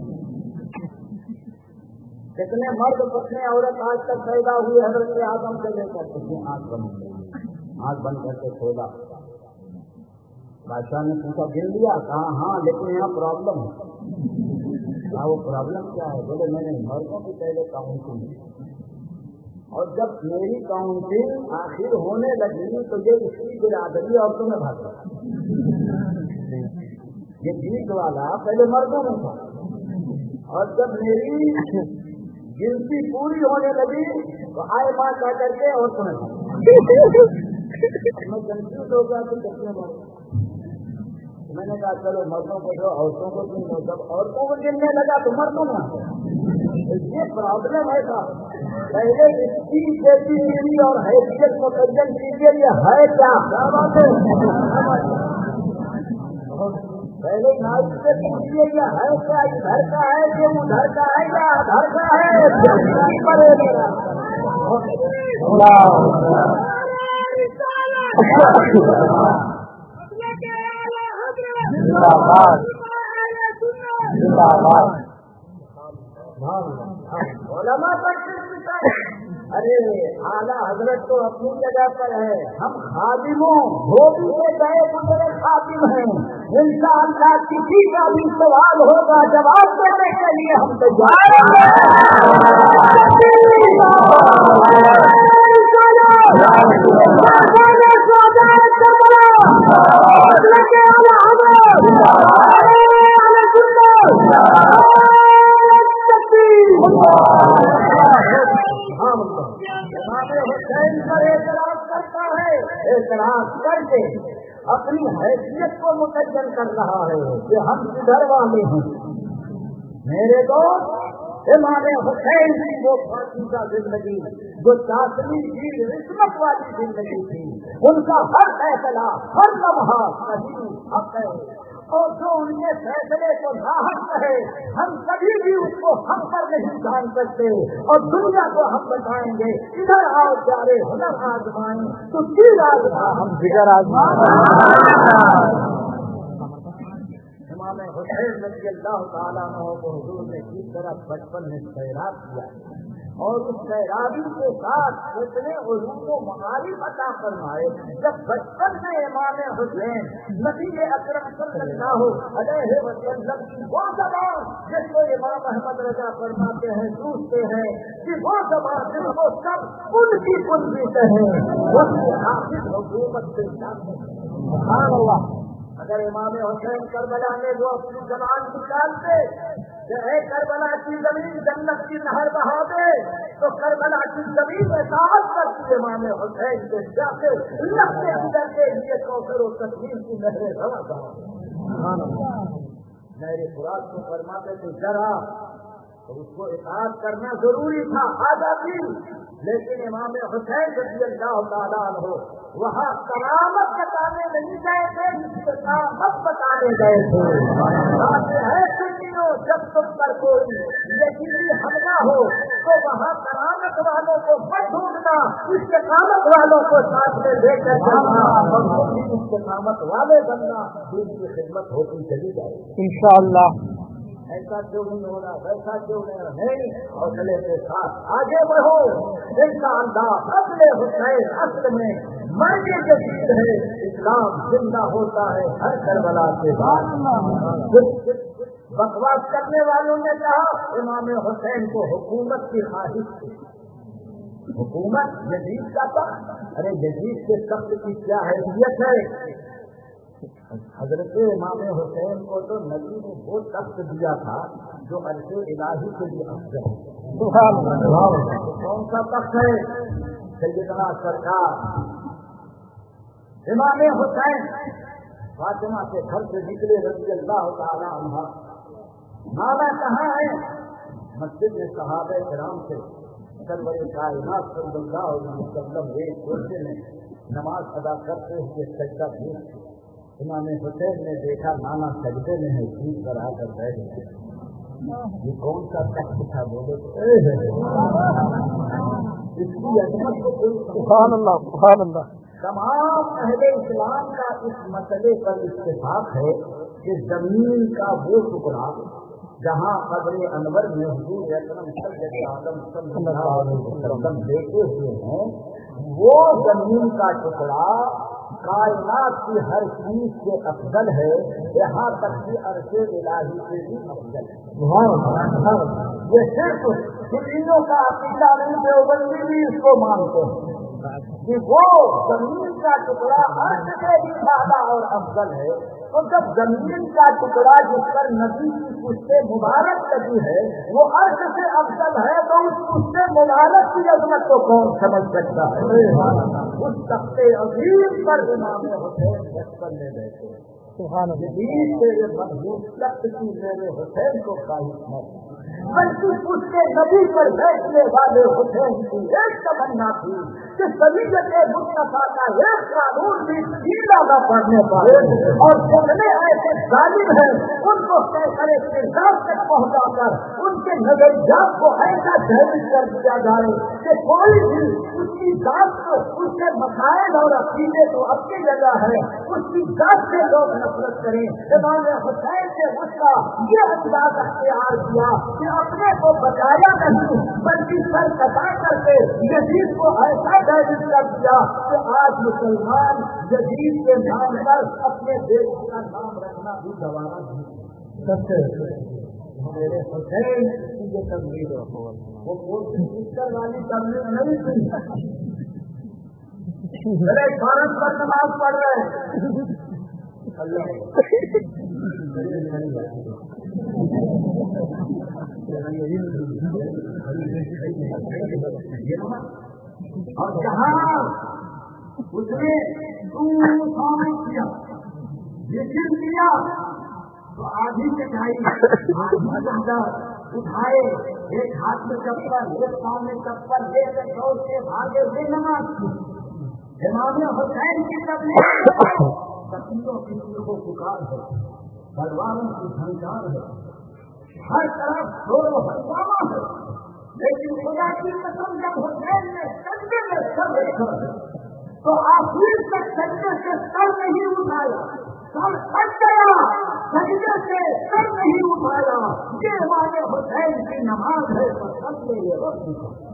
کتنے مرد کتنے عورت آج تک پیدا ہوئی حضرت آدم سے لے کر کتنے آنکھ بند آنکھ بند کر کے کھولا بادشاہ نے پوچھا گر لیا کہا ہاں لیکن یہاں پرابلم ہے کہا وہ پرابلم کیا ہے بولے میں نے مردوں کی پہلے کاؤنٹنگ اور جب میری کاؤنٹنگ آخر ہونے لگی تو یہ اس کی برادری عورتوں میں بھاگ رہا یہ جیت والا پہلے مردوں میں تھا اور جب میری گنتی پوری ہونے لگی تو آئے ماں کیا کر کے عورتوں میں میں کنفیوز ہو گیا کہ کتنے بار میں نے کہا چلو مردوں کو جو عورتوں کو گن لو جب عورتوں کو گننے لگا تو مردوں میں یہ پرابلم ہے تھا پہلے اس کی جیسی میری اور حیثیت کو متعین کیجیے یہ ہے کیا بات ہے پہلے نائب سے پوچھیے یہ ہے کیا ادھر کا ہے کہ ادھر کا ہے یا ادھر کا ہے ارے اعلیٰ حضرت تو اپنی جگہ پر ہے ہم خادموں دھوبی سے گئے دوسرے خادم ہیں ان شاء اللہ کسی کا بھی سوال ہوگا جواب دینے کے لیے ہم تیار حسین پر اعتراض کرتا ہے اعتراض کر کے اپنی حیثیت کو متعین کر رہا ہے کہ ہم کدھر والے ہیں میرے دوست امام حسین کی وہ پاکیزہ زندگی جو چاشنی کی عصمت والی زندگی تھی ان کا ہر فیصلہ ہر لمحہ صحیح حق ہے اور جو ان کے فیصلے کو ناحق ہے ہم کبھی بھی اس کو ہم پر نہیں جان سکتے اور دنیا کو ہم بتائیں گے ادھر آؤ پیارے ہنر آزمائیں تو تیر آزما ہم جگر آزمائیں امام حسین رضی اللہ تعالیٰ عنہ کو حضور نے کس طرح بچپن میں سیراب کیا اور اس سیرابی کے ساتھ اتنے علوم و معارف عطا فرمائے جب بچپن میں امام حسین نبی اکرم صلی اللہ علیہ وسلم کی وہ زبان جس کو امام احمد رضا فرماتے ہیں پوچھتے ہیں کہ وہ زبان جس کو سب ان کی کن بھی کہیں اس کی حافظ حکومت سے سبحان اللہ اگر امام حسین کربلا میں وہ اپنی زبان نکالتے کہ اے کربلا کی زمین جنت کی نہر بہا دے، تو کربلا کی زمین اطاعت کرتی امام حسین کے جاتے لگتے اندر کے لیے کوثر و تسلیم کی نہریں رواں بہا میرے خوراک کو فرماتے تھے ذرا تو اس کو اطاعت کرنا ضروری تھا، آدھا تھی، لیکن امام حسین رضی اللہ تعالیٰ عنہ وہاں کرامت بتانے نہیں گئے تھے، استقامت بتانے گئے تھے۔ بات ہے سنیو، جب تم پر کوئی یقینی حملہ ہو تو وہاں کرامت والوں کو مت ڈھونڈنا، استقامت والوں کو ساتھ میں لے کر چلنا اور خود ہی استقامت والے بننا، دین کی خدمت ہوتی چلی جائے انشاءاللہ۔ ایسا کیوں نہیں ہو رہا، ویسا کیوں نہیں، حوصلے کے ساتھ آگے بڑھو انشاءاللہ۔ اصل حسین اصل میں مرنے کے چیز ہے، اسلام زندہ ہوتا ہے ہر کربلا کے بعد۔ بکواس کرنے والوں نے کہا امام حسین کو حکومت کی خواہش تھی، حکومت یزید کا تھا، ارے یزید کے سخت کی کیا حیثیت ہے؟ حضرت امام حسین کو تو نبی نے وہ تخت دیا تھا جو عرش الہی کے لیے افضل ہے۔ کون سا تخت ہے؟ سیدنا سرکار امام حسین فاطمہ کے گھر سے نکلے رضی اللہ تعالیٰ عنہ، نانا کہاں ہے؟ مسجد میں صحابہ کرام سے سرور کائنات صلی اللہ علیہ وسلم ایک کوٹے میں نماز ادا کرتے ہوئے سجدہ کیا۔ امام حسین نے دیکھا نانا سجدے میں ہے، چیز پر آ کر بیٹھ گئے۔ یہ کون سا تخت تھا؟ بولے اس کی عظمت کو کوئی سبحان اللہ سبحان اللہ۔ تمام اہل اسلام کا اس مسئلے پر اتفاق ہے کہ زمین کا وہ ٹکڑا جہاں قبر انور میں حضور اکرم صلی اللہ علیہ وسلم دیکھے ہوئے ہیں، وہ زمین کا ٹکڑا کائنات کی ہر چیز سے افضل ہے، یہاں تک کہ عرش الہی سے بھی افضل ہے۔ یہ صرف سنیوں کا عقیدہ نہیں، دیوبندی بھی اس کو مانتے ہیں کہ وہ زمین کا ٹکڑا عرش سے بھی زیادہ اور افضل ہے۔ تو جب زمین کا ٹکڑا جس پر نبی کی پشت مبارک لگی ہے وہ عرش سے افضل ہے، تو اس پشت مبارک کی عظمت کو کون سمجھ سکتا ہے؟ اس تخت عظیم پر امام حسین بچپن میں بیٹھے جدید سے یہ مضبوط تخت کی میرے حسین کو خواہش نہ بلکہ اس کے نبی پر بیٹھنے والے حسین کی ایک تمنا تھی کہ شریعت مصطفیٰ کا ایک قانون بھی ڈھیلا نہ پڑنے پائے، اور جتنے ایسے ظالم ہیں ان کو فیصلے کردار تک پہنچا کر ان کے نظریات کو ایسا جہیز کر دیا جائے کہ کوئی بھی اس کی ذات کو، اس کے مسائل اور عقیدے تو اپنی جگہ ہے، اس کی ذات سے لوگ نفرت کریں۔ امام حسین نے اس کا یہ انداز اختیار کیا کہ اپنے کو بچایا نہیں بلکہ سر کٹا کر کے یزید کو ایسا جہیز کر دیا کہ آج مسلمان یزید کے نام پر اپنے دیش کا نام رکھنا بھی گوارا نہیں۔ میرے حسین کی جو تبلیغ وہ پوسٹر والی تبلیغ نہیں تھی، میرے بھارت پر نماز پڑھ رہے اور جہاں اس نے کیا یقین کیا تو آدھی چٹائی اٹھائے، ایک ہاتھ میں چپل، ایک پاؤں میں چپل لے کر دوڑ کے بھاگے ہوئے نماز کی۔ امام حسین کی تبلیغ تقریروں کی کو پکار ہے، تلواروں کی جھنکار ہے، ہر طرف شور و ہنگامہ ہے، لیکن خدا کی قسم جب حسین نے سجدے میں سر رکھا تو آخر تک سجدے سے سر نہیں اٹھایا، سر پھٹ گیا، سجدے سے سر نہیں اٹھایا۔ یہ ہمارے حسین کی نماز ہے، تو سب کے لیے وقت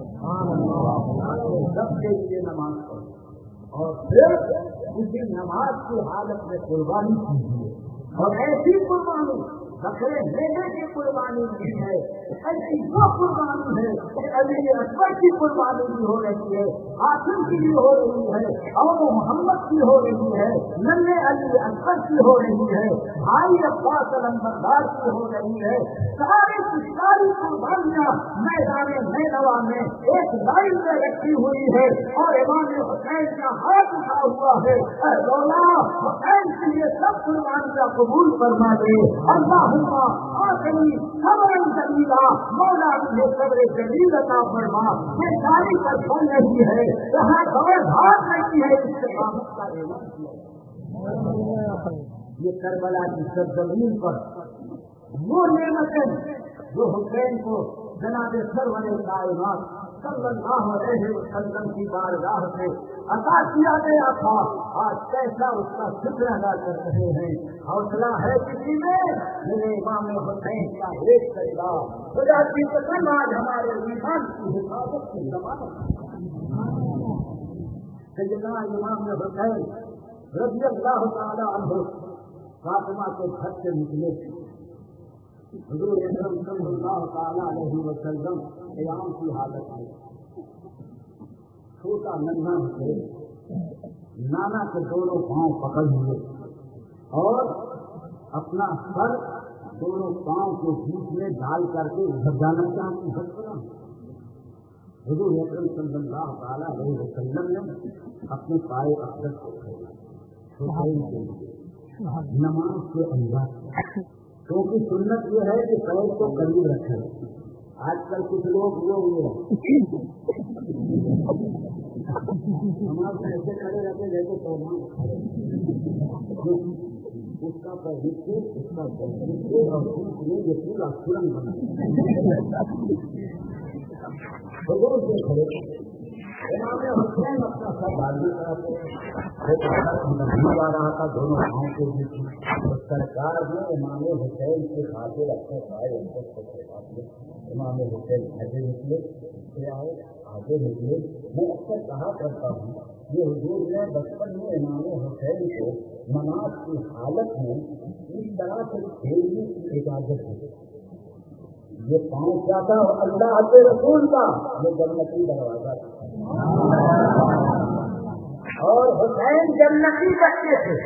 سب کے لیے نماز پڑھو اور پھر اسی نماز کی حالت میں قربانی کیجیے، اور ایسی قربانی بکرے لینے کی قربانی نہیں ہے، ایسی وہ قربانی ہے کہ علی اکبر کی قربانی بھی ہو رہی ہے، حاتم کی بھی ہو رہی ہے، اور محمد کی ہو رہی ہے، ننے علی اکبر کی ہو رہی ہے، بھائی عباس علمبردار کی ہو رہی ہے. ساری کی ساری قربانیاں میدان نینوا میں ایک لائن میں رکھی ہوئی ہے اور امام حسین کا ہاتھ اٹھا ہوا ہے. اے مولا حسین کے لیے سب قربانیاں قبول فرما دے. اللہم آخری صبر جمیلا، مولا مجھے صبر جمیل عطا فرما. یہ ساری پر بن رہی ہے، یہاں دوڑ بھاگ رہی ہے، استقامت کا اعلان کیا. یہ کربلا کی سرزمین پر وہ نعمتیں جو حسین کو جناب سرور کائنات صلی اللہ علیہ وسلم کی بارگاہ سے عطا کیا گیا تھا، آج کیسا اس کا شکر ادا کر رہے ہیں. حوصلہ ہے کسی میں میرے امام حسین کا ایک سجدہ. خدا کی قسم آج ہمارے ایمان کی حفاظت کی ضمانت سیدنا امام حسین رضی اللہ تعالی عنہ فاطمہ کے گھر سے نکلے. حضور اکرم صلی اللہ تعالی علیہ وسلم قیام کی حالت میں چھوٹا ننھا سے نانا کے دونوں پاؤں پکڑ ہوئے اور اپنا سر دونوں پاؤں کے بیچ میں ڈال کر کے ادھر جانا چاہتے ہیں. حضور اکرم صلی اللہ تعالی علیہ وسلم نے اپنے پائے اقدس کو چھوٹے کے لیے نماز کے اندر، کیونکہ سنت یہ ہے کہ پیر کو قریب رکھے. آج کل کچھ لوگ یہ ہوئے نماز میں ایسے کھڑے رہتے جیسے پہلے اس کا پہلے اس کا پہلے اور یہ پورا سرنگ بنا حضور سے کھڑے. امام حسین اپنا سر ڈالنے جا رہا تھا دونوں گاؤں کے بیچ. سرکار نے امام حسین کے خاطر اپنے پائے امام حسین آگے نکلے آئے آگے نکلے. میں اکثر کہا کرتا ہوں یہ حضور نے بچپن میں امام حسین کو نماز کی حالت میں اس طرح سے کھیلنے کی اجازت دی. یہ پاؤں کیا تھا اللہ کے رسول کا، یہ جنتی دروازہ تھا اور حسین جنتی بچے تھے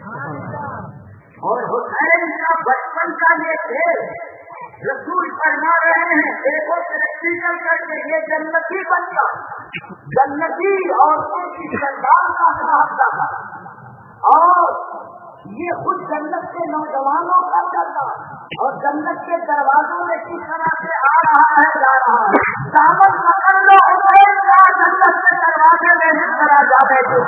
اور حسین کا بچپن کا یہ کھیل رسول فرما رہے ہیں دیکھو ترقی کر کر کے یہ جنتی بنتا جنتی عورتوں کی سردار کا صاحب تھا اور یہ خود جنت کے نوجوانوں کا چلتا اور جنت کے دروازوں میں کس طرح سے آ رہا ہے جا رہا ہے. دامن پکڑ لو حسین کا جنت کے دروازے میں اس طرح جانے کی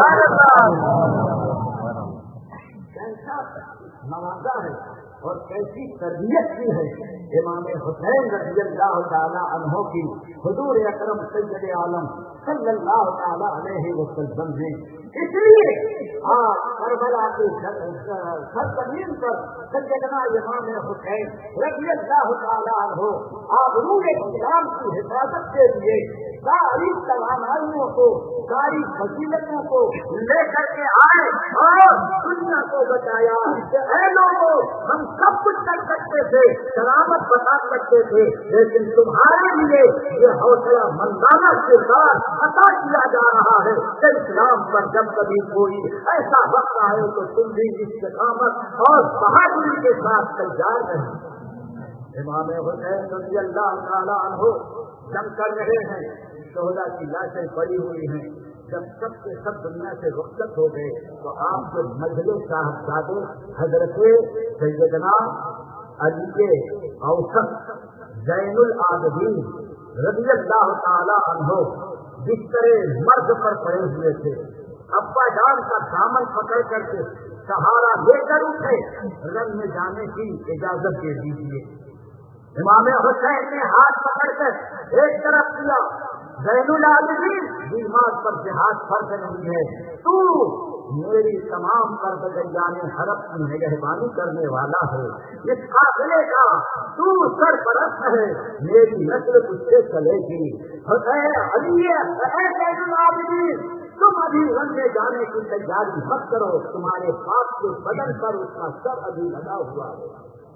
کیسا نوازا ہے اور کیسی تربیت کی ہے امام حسین رضی اللہ تعالی عنہ کی حضور اکرم سید عالم صلی اللہ تعالی علیہ وسلم نے. اس لیے آج کربلا کے سرزمین پر سیدنا امام حسین رضی اللہ تعالی عنہ آبروئے اسلام کی حفاظت کے لیے ساری توانائیوں کو ساری فضیلتوں کو لے کر کے آئے اور دنیا کو بچایا. اے لوگوں ہم سب کچھ کر سکتے تھے، سلامت بتا سکتے تھے، لیکن تمہارے لیے یہ حوصلہ مندانہ کردار عطا کیا جا رہا ہے کہ اسلام پر جب کبھی کوئی ایسا وقت آئے تو تم بھی استقامت اور بہادری کے ساتھ تیار رہیں. امام حسین رضی اللہ تعالیٰ عنہ جنگ کر رہے ہیں، شہداء کی لاشیں پڑی ہوئی ہیں. جب سب کے سب دنیا سے رخصت ہو گئے تو آپ کے مجلے صاحبزادے حضرت سیدنا علی کے اوسط زین العابدین رضی اللہ تعالی عنہ بستر مرد پر پڑے ہوئے تھے. ابا جان کا دامن پکڑ کر کے سہارا لے کر اٹھے، رن میں جانے کی اجازت دے دیجیے. امام حسین نے ہاتھ پکڑ کر ایک طرف کیا، زین العابدین بیمار پر جہاد فرض نہیں ہے، تو میری تمام فرض جانے حرب کی نگہبانی کرنے والا ہے، اس قافلے کا تو سرپرست ہے، میری نسل تجھ سے چلے گی. حسین علی زین العابدین تم ابھی رن میں جانے کی تیاری مت کرو، تمہارے پاس کے بدن پر اس کا سر ابھی لگا ہوا ہے.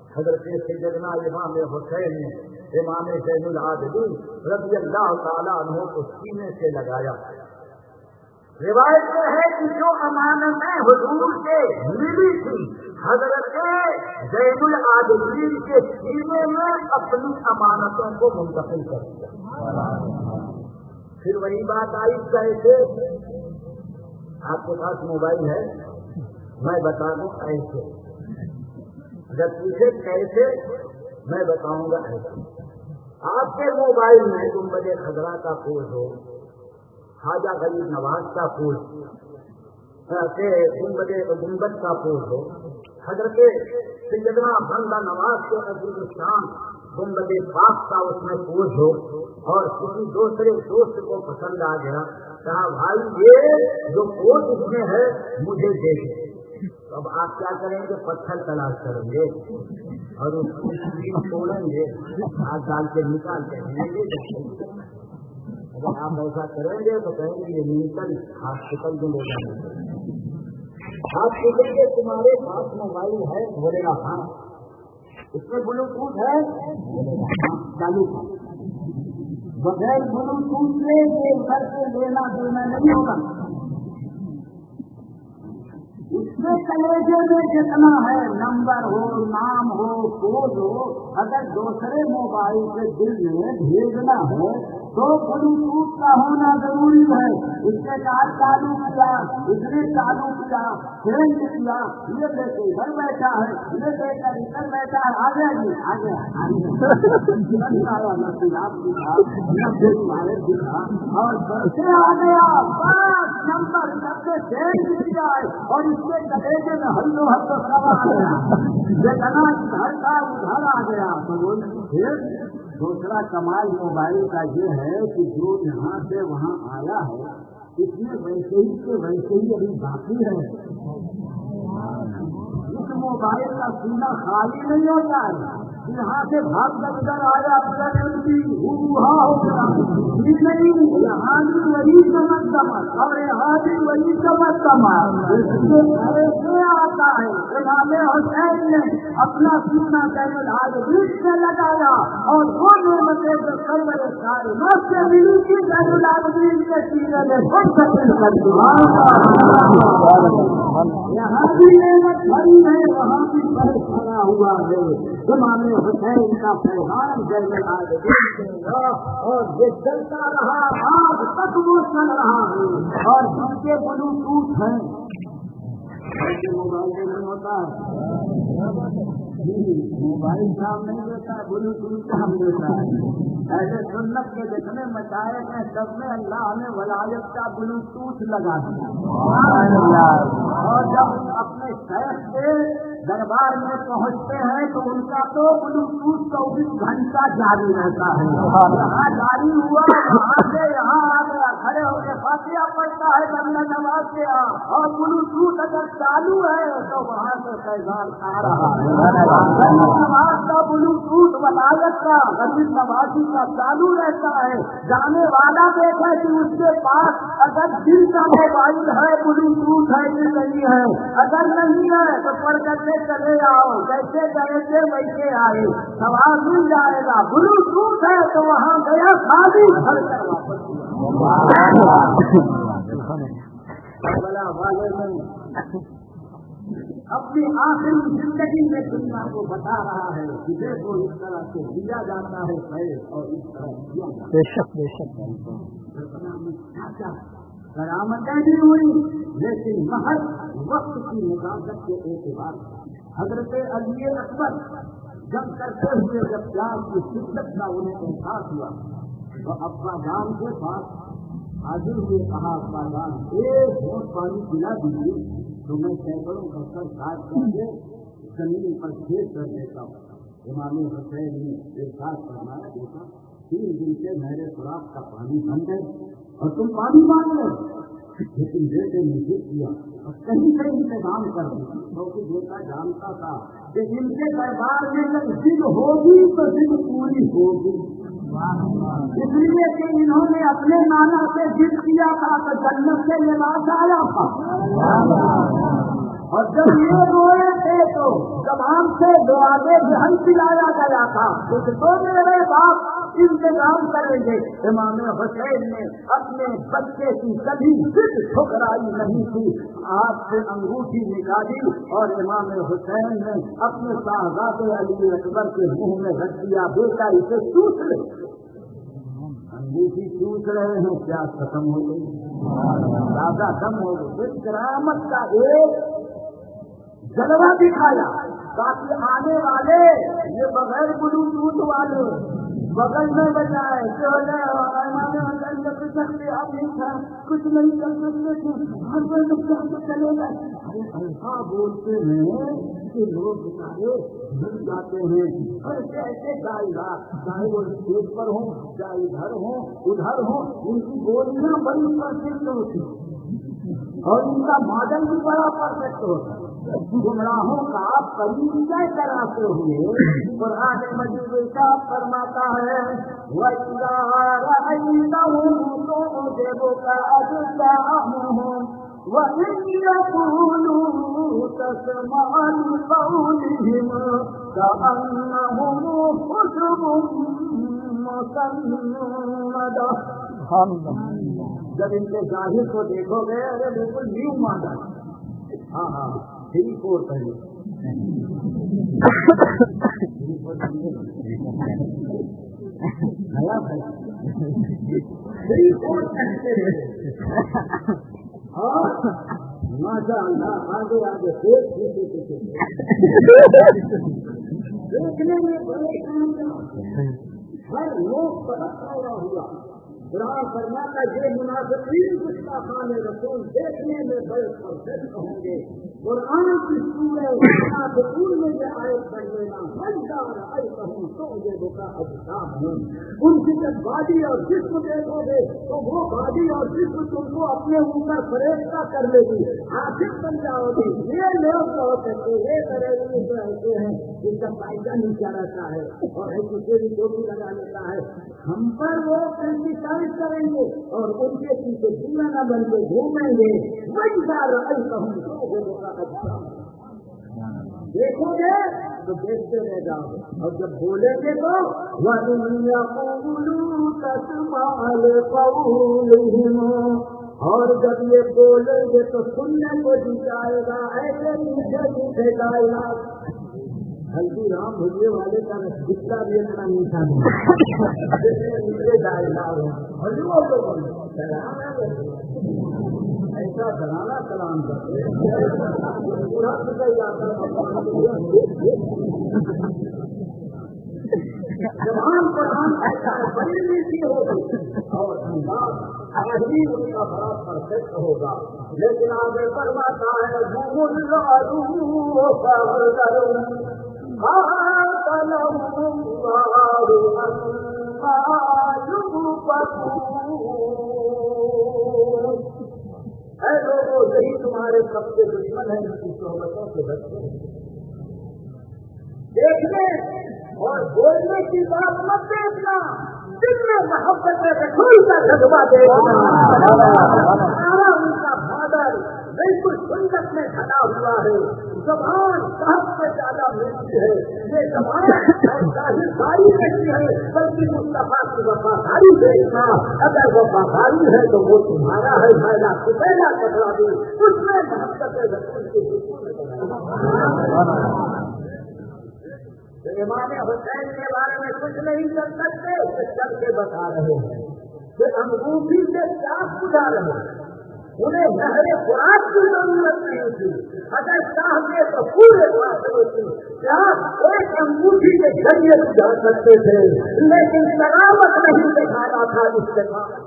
حضرت سیدنا امام حسین نے امام زین العابدین رضی اللہ تعالیٰ عنہ کو سینے سے لگایا. روایت میں ہے کہ جو امانتیں حضور کے ملی تھی حضرت زین العابدین کے سینے میں اپنی امانتوں کو منتقل کر دیا. پھر وہی بات آئی کیسے؟ آپ کے پاس موبائل ہے، میں بتا دوں ایسے. جب پوچھے کیسے، میں بتاؤں گا ایسے. آپ کے موبائل میں گنبد خضرا کا پھول ہو، خواجہ غریب نواز کا پھول گنبد گنبد کا پھول ہو، حضرت سیدنا بندہ نواز کے عزیز شان گنبد پاک کا اس میں پھول ہو، اور کسی دوسرے دوست کو پسند آ گیا، کہا بھائی یہ جو پوز اس میں ہے مجھے دے دے. اب آپ کیا کریں گے؟ پتھر تلاش کریں گے اور اس کو توڑیں گے، ہاتھ ڈال کے نکال کے دیں گے. اگر آپ ایسا کریں گے تو کہیں گے یہ نیکل ہاسپٹل میں لے جانے گے. آپ پوچھیں گے تمہارے پاس موبائل ہے؟ بولے گا ہاں. اس میں بلوٹوتھ ہے؟ بولے گا ہاں. چالو تھا. بغیر بلوٹوتھ سے یہ گھر سے لینا دینا نہیں ہوگا. اس میں کلیجے میں جتنا ہے نمبر ہو، نام ہو، کوڈ ہو، اگر دوسرے موبائل سے دل میں بھیجنا ہے تو بلوٹوتھ کا ہونا ضروری ہے. اس کے ساتھ چالو کیا، اس نے چالو کیا، چینج کیا، یہ لے کے ادھر بیٹھا ہے، یہ لے کر ادھر بیٹھا ہے. آ گیا جی آ گیا آیا نہ آپ دکھا نہ پھر مارے دکھا اور بچے آ گیا. بس نمبر سب سے چینج کیا ہے اور اس کے کلیجے میں ہلو ہلو سب آ گیا. جتنا گھر کا ادھر آ گیا تو وہ پھر دوسرا کمال موبائل کا یہ ہے کہ جو یہاں سے وہاں آیا ہے اس میں ویسے ہی کے ویسے ہی ابھی باقی ہے. اس موبائل کا سینا خالی نہیں ہوتا ہے. یہاں سے بھاگ کر ادھر آیا ہوا ہو گیا نہیں، یہاں بھی وہی چمک دمک اور یہاں بھی وہی چمک دمک. ایسے آتا ہے. امام حسین نے اپنا سینا زین العابدین سے لگایا اور وہ نعمتیں جو سرور کائنات سے ملی تھی زین العابدین کے سینے میں منتقل کر دیا. یہاں بھی نعمت بھری ہے، وہاں بھی بہت بھرا ہوا ہے. امام حسین کا پیغام زین العابدین سے رہا اور یہ چلتا رہا، آج تک وہ چل رہا ہے. اور جن کے بلوٹوتھ ہیں ایسے موبائل سے نہیں ہوتا ہے. موبائل کام نہیں دیتا ہے، بلوٹوتھ کام دیتا ہے. ایسے سنت کے جتنے مشائخ ہیں سب میں اللہ نے ولایت کا بلوٹوتھ لگا دیا. اور جب اپنے شیخ کے دربار میں پہنچتے ہیں تو ان کا تو بلوٹوتھ چوبیس گھنٹہ جاری رہتا ہے. یہاں جاری ہوا، وہاں سے یہاں آ گیا، کھڑے ہو کے فاتحہ پڑھتا ہے بندہ نواز کے یہاں، اور بلوٹوتھ اگر چالو ہے تو وہاں سے پیغام آ رہا ہے. نواز کا بلوٹوتھ ولایت کا غریب نوازی کا چالو رہتا ہے. جانے والا دیکھا کہ اس کے پاس اگر دل کا موبائل ہے بلوٹوتھ ہے کہ نہیں ہے، اگر نہیں ہے تو پڑھ کر کے چلے آؤ، جیسے گئے تھے ویسے آئے، سوال مل جائے گا. بلوٹوتھ ہے تو وہاں گیا خالی گھر کر واپس بلا والے میں اپنی آخری زندگی میں دنیا کو بتا رہا ہے کہ دیکھو اس طرح سے دیا جاتا ہے خیر اور اس طرح دیا جاتا ہے. بے شک بے شک کرامتیں بھی ہوئی لیکن محض وقت کی نزاکت کے اعتبار حضرت علی اکبر جب کرتے ہوئے جب پیار کی شدت کا انہیں احساس ہوا تو ابا جان کے پاس حاضر ہوئے، کہا ابا جان ایک بہت پانی پلا دیجیے تو میں سینکڑوں کا سر کاٹ کر کے زمین پر کھیت کر دیتا ہوں. امام حسین نے ارشاد فرمایا دیکھا تین دن سے میرے خوراک کا پانی بن گئے اور تم پانی مانگ لو، لیکن بیٹے نے ضد کیا اور کہیں سے انتظام کر دیا کیونکہ بیٹا جانتا تھا کہ ان کے دربار میں جب ضد ہوگی تو ضد پوری ہوگی. اس لیے کہ انہوں نے اپنے نانا سے ضد کیا تھا تو جنت سے لباس آیا تھا. اور جب یہ روئے تھے تو زبان سے دعانے جہن پلایا گیا تھا کہ تو میرے باپ انتظام کریں گے. امام حسین نے اپنے بچے کی کبھی صرف ٹھکرائی نہیں تھی. آپ سے انگوٹھی نکالی اور امام حسین نے اپنے شہزادے علی اکبر کے منہ میں رکھ دیا. بیٹا اسے چوس لے. انگوٹھی چوس رہے ہیں, پیاس ختم ہو گئی, زیادہ دم ہو گئی. کرامت کا ایک جلوہ دکھایا تاکہ آنے والے یہ بغیر بلوٹوتھ والے بغل میں بجائے کہ آپ نہیں تھا, کچھ نہیں کر سکتے تھے, ہر کوئی نقصان سے چلے گا. ایسا بولتے ہیں کہ لوگ بچارے مل جاتے ہیں. ایسے ایسے کائنات چاہے وہ اسٹیج پر ہوں, چاہے ادھر ہوں ادھر ہوں, ان کی بولیاں بڑی پرفیکٹ ہوتی ہیں اور ان کا ماڈل بھی بڑا پرفیکٹ ہوتا ہے. گمراہوں کا پریچے کراتے ہوئے قرآن مجید ارشاد فرماتا ہے وَإِذَا رَأَيْتَهُمْ تُعْجِبُكَ أَجْسَامُهُمْ وَإِنْ يَقُولُوا تَسْمَعْ لِقَوْلِهِمْ كَأَنَّهُمْ خُشُبٌ مُّسَنَّدَةٌ. جب ان کے ظاہر کو دیکھو گے ارے بالکل نیو ماڈل. ہاں ہاں تھری فور پہلے نیا بھائی تھری فور پہنتے اور ماشاء اللہ آگے آگے دیکھ دیکھتے دیکھنے میں بڑے ہر لوگ طرف پیدا ہوا. قرآن فرماتا یہ منافقین جستا خان رسول دیکھنے میں بڑے پرفیکٹ ہوں گے. قرآن کی سورہ منافقون میں یہ آیت پڑھ لینا مزدار ایسا ہوں تو یہ کا اجسام ہے. ان کی جب باڈی اور جسم دیکھو گے تو وہ باڈی اور جسم تم کو اپنے اوپر فریفتہ کر لے گی, عاشق بن جاؤ گے. یہ لوگ جو کرتے یہ کرے گی جو ایسے ہیں جن کا فائدہ نیچا رہتا ہے اور ایسی بھی ٹوپی لگا لیتا ہے. ہم پر وہ کرٹیسائز کریں گے اور ان کے پیچھے دنیا نہ بن کے گھومیں گے. مزدار ایسا ہوں تو وہ کا اجسام دیکھو گے تو دیکھتے رہ جاؤ اور جب بولیں گے تو وَإِنْ يَقُولُوا تَسْمَعْ لِقَوْلِهِمْ, اور جب یہ بولیں گے تو سننے کو دی جائے گا. ایسے میٹھے میٹھے کائنات. ہلدی رام بھجیے والے کا رسگلہ بھی اتنا میٹھا نہیں میٹھے کائنات ایسا دلانا کلام کرتے زبان قرآن ایسا بڑی میٹھی ہوگی اور انداز عجیب ان کا بڑا پرفیکٹ ہوگا. لیکن آگے فرماتا ہے اے لوگوں یہی تمہارے سب سے دشمن ہے ان کی صحبتوں سے بچتے ہیں. دیکھنے اور بولنے کی بات مت دیکھنا, دل میں محبت رسول کا جذبہ دیکھنا. سارا ان کا بادل بالکل سنت میں کھڑا ہوا ہے. زبان صاحب سے زیادہ ملتی ہے. یہ زبان ظاہرداری نہیں ہے بلکہ مصطفیٰ کی وفاداری دیکھنا. اگر وفاداری ہے تو وہ تمہارا ہے. پہلا تو پہلا کپڑا بھی اس میں محبت رسول کی امام حسین کے بارے میں کچھ نہیں کر سکتے. چل کے بتا رہے ہیں کہ انگوٹھی سے پیاس بجھا رہے ہیں. انہیں نہر خوراک کی ضرورت نہیں تھی. اگر چاہتے تو پورے ہوتی پیاس ایک انگوٹھی کے ذریعے بجھا سکتے تھے, لیکن کرامت نہیں دکھانا تھا استقامت.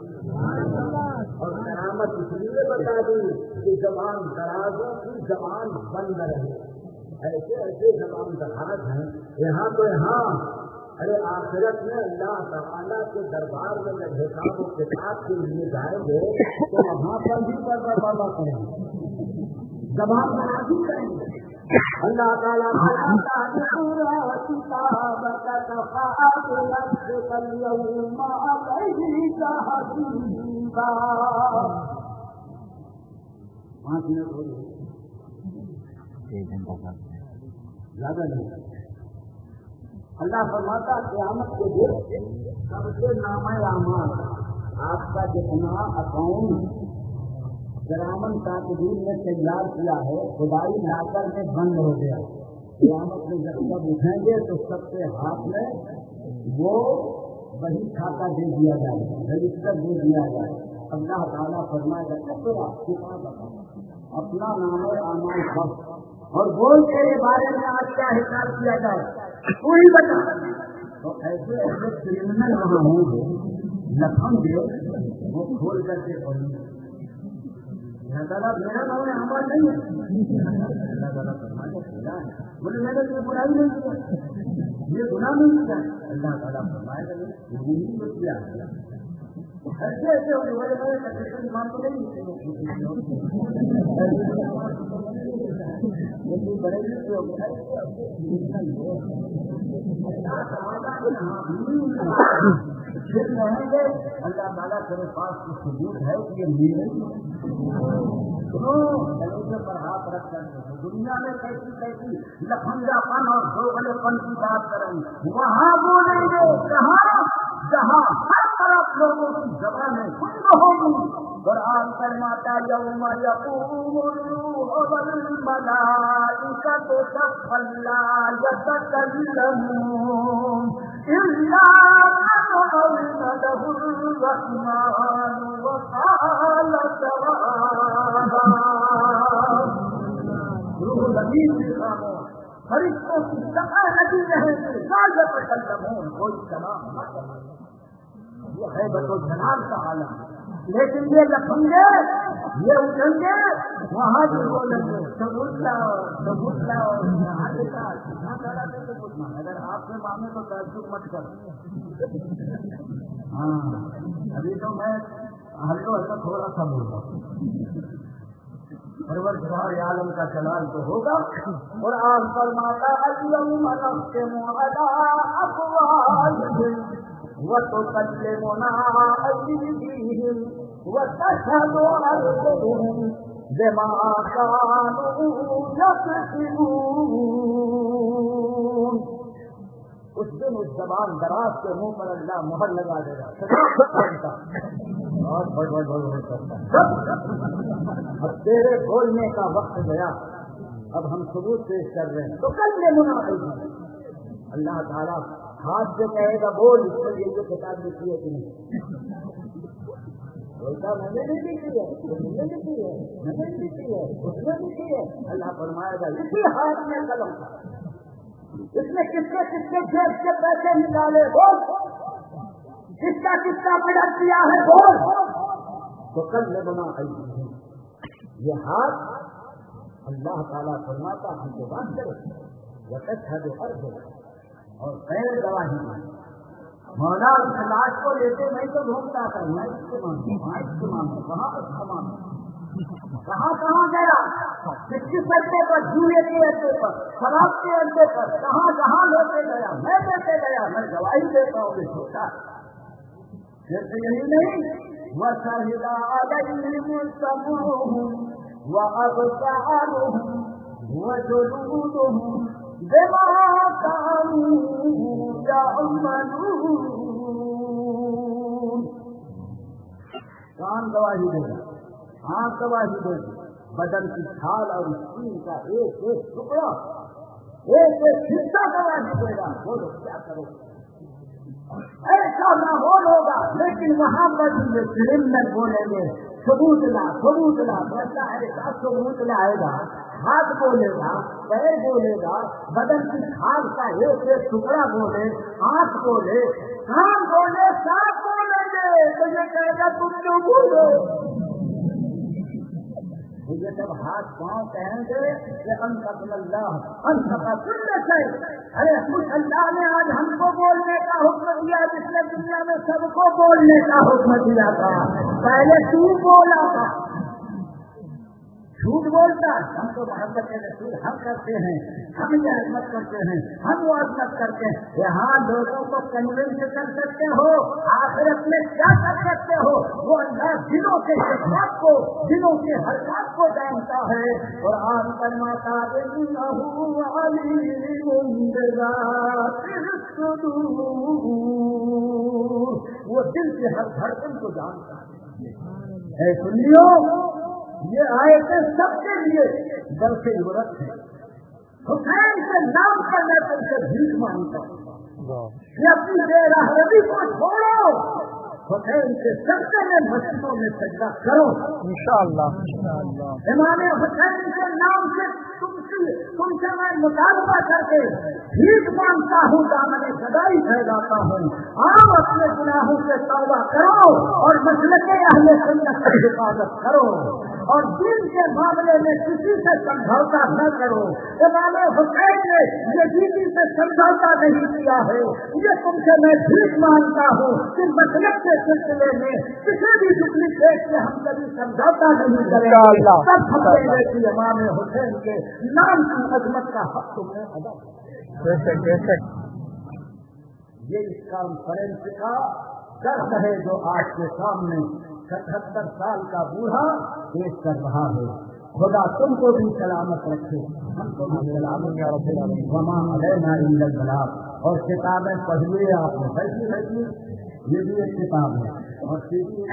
اور کرامت اس لیے بتا دی کہ زبان درازوں کی زبان بند رہے. ایسے ایسے زبان دراز ہیں یہاں تو یہاں. ارے آخرت میں اللہ تعالیٰ کے دربار میں جب حساب و کتاب کے لیے جائیں گے تو وہاں پر بھی پردہ پردہ کریں گے, زبان درازی کریں گے. اللہ تعالیٰ پانچ منٹ ہو گئے. ایک گھنٹہ کا زیادہ نہیں. اللہ فرماتا قیامت کے دن سب سے نامہ اعمال آپ کا جتنا اکاؤنٹ گرامن کاتبین نے تیار کیا ہے خدائی لاکر میں بند ہو گیا. قیامت میں جب سب اٹھیں گے تو سب کے ہاتھ میں وہ وہی کھاتا دے دیا جائے گا, رجسٹر دے دیا جائے گا. اللہ تعالیٰ فرمائے گا پھر آپ کتاب اپنا نام اعمال پڑھ اور بول تیرے بارے میں آج کیا حساب کیا جائے کوئی بتا. تو ایسے ایسے کرمنل وہاں ہوں گے لکھم گے وہ کھول کر کے پڑھیں گے. اللہ تعالیٰ میرا نام اعمال نہیں ہے. اللہ تعالیٰ فرمائے گا بولے میں نے یہ برائی نہیں کیا, یہ گناہ نہیں کیا. اللہ تعالیٰ فرمائے گا نہیں تو کیا ایسے ایسے ہونے والے میں مان تو نہیں بڑے پھر رہیں گے. اللہ تعالیٰ کے پاس کی ثبوت ہے کہ یہ میرے دروازے پر ہاتھ رکھ کر دنیا میں کیسی کیسی لفنگا پن اور دوغلے پن کی بات کریں وہاں بولیں گے کہاں جہاں ہر طرف لوگوں کی زبانیں گنگ ہوگی. قرآن فرماتا یوم یقوم الروح والملائکۃ صفا لا یتکلمون الا من اذن له الرحمن وقال سواء. روح زمین سے خاموش فرشتوں کی سطح لگی رہے گی لا یتکلمون کوئی کلام نہ کرے. یہ ہے بطو جلال کا عالم. لیکن یہ لکھنگے یہ اٹھیں گے وہاں بھی بولیں گے ثبوت لاؤ ثبوت لاؤ. اگر آپ سے مانگے تو تعجب مت کرو. ہاں ابھی تو میں ہلکو ہلکا تھوڑا سا بول رہا ہوں. پروردگار عالم کا جلال تو ہوگا. قرآن فرماتا اليوم نختم علی افواہہم وتکلمنا ایدیہم وتشہد ارجلہم بما کانوا یکسبون. اس دن اس زبان دراز کے منہ پر اللہ مہر لگا دے گا. اب تیرے بولنے کا وقت گیا, اب ہم ثبوت پیش کر رہے ہیں. تو کل میں منافع اللہ تعالیٰ ہاتھ سے کہے گا بول, اس کے لیے یہ کتاب لکھی ہے کہ نہیں؟ بولتا میں نے بھی لکھی ہے, اس نے لکھی ہے, میں نے لکھی ہے, اس نے لکھی ہے. اللہ فرمائے گا اسی ہاتھ میں قلم تھا, اس نے کس کے کس کے جیب سے پیسے نکالے بول, کس کا کس کا مدد کیا ہے بول. تو کل میں بنا آئی یہ ہاتھ اللہ تعالیٰ فرماتا ہم کو بات کرے وہ کچھ ہر جگہ اور غیر گواہی میں مولا اس لاش کو لیتے میں تو ڈھونڈتا تھا میں اس کے مانگوں وہاں اس کے مانگوں کہاں اس کا مانگوں کہاں کہاں گیا کس کس اڈے پر جوئے کے اڈے پر شراب کے اڈے پر کہاں کہاں لیتے گیا میں لیتے گیا میں گواہی دیتا ہوں یہ چھوٹا جیسے یہی نہیں وَشَهِدَ عَلَيْهِمْ سَمْعُهُمْ وَأَبْصَارُهُمْ وَجُلُودُهُمْ بِمَا كَانُوا يَعْمَلُونَ. کان گواہی دے گا, آنکھ گواہی دے گی, بدن کی کھال اور اسکین کا ایک ایک ٹکڑا ایک ایک حصہ گواہی دے گا. بولو کیا کرو ایسا ماحول ہوگا. لیکن وہاں پر یہ کرمنل بولیں گے ثبوت لا ثبوت لا. ایسا ہے کیا ثبوت لائے گا؟ ہاتھ بولے گا, پیر بولے گا, بدن کی کھال کا ایک ایک ٹکڑا بولے, آنکھ بولے, کان بولے, سانپ بولیں گے تو یہ کہے گا تم کیوں بولو. یہ جب ہاتھ پاؤں کہیں گے کہ انتقل اللہ انتقل کل سے, ارے کچھ اللہ نے آج ہم کو بولنے کا حکم دیا جس نے دنیا میں سب کو بولنے کا حکم دیا تھا. پہلے تو بولا تھا, جھوٹ بولتا. ہم تو محبت کے رسول ہم کرتے ہیں, ہم یہ عظمت کرتے ہیں, ہم وہ عظمت کرتے ہیں. یہاں لوگوں کو کنوینس کر سکتے ہو, آخرت میں کیا کر سکتے ہو وہ اللہ دلوں کے جذبات کو، دلوں کے حرکات کو جانتا ہے۔ قرآن فرماتا ہے انہ علیم بذات الصدور، وہ دل کے ہر دھڑکن کو جانتا ہے۔ اے سنیو، یہ آیتیں سب کے لیے درس عبرت ہے۔ حسین کے نام پر میں تم سے بھیک مانگتا ہوں، یہ اپنی بے رہبری کو چھوڑو، حسین کے سجدے میں مسجدوں میں سجدہ کرو انشاءاللہ۔ امام حسین کے نام سے تم سے تم سے میں مطالبہ کر کے بھیک مانگتا ہوں، دامن سدائی پھیلاتا ہوں۔ آپ اپنے گناہوں سے توبہ کرو اور مسلک اہل سنت کی حفاظت کرو، اور دین کے معاملے میں کسی سے سمجھوتا نہ کرو۔ امام حسین نے یزیدی سے سمجھوتا نہیں کیا ہے، یہ تم سے میں بھیک مانگتا ہوں کہ مسلک کے سلسلے میں کسی بھی ڈپلیکیٹ سے ہم کبھی سمجھوتا نہیں کریں گے۔ سب ہمارے کہ امام حسین کے نام کی عظمت کا حق تم نے ادا کیا۔ یہ اس کانفرنس کا درد ہے جو آج کے سامنے ستہتر سال کا بوڑھا پیش کر رہا ہے۔ خدا تم کو بھی سلامت رکھے، ہم کو بھی سلامت رکھے۔ وما علینا الا البلاغ۔ اور کتابیں پڑھیے آپ نے، بیٹھی بیٹھی یہ بھی ایک کتاب ہے، اور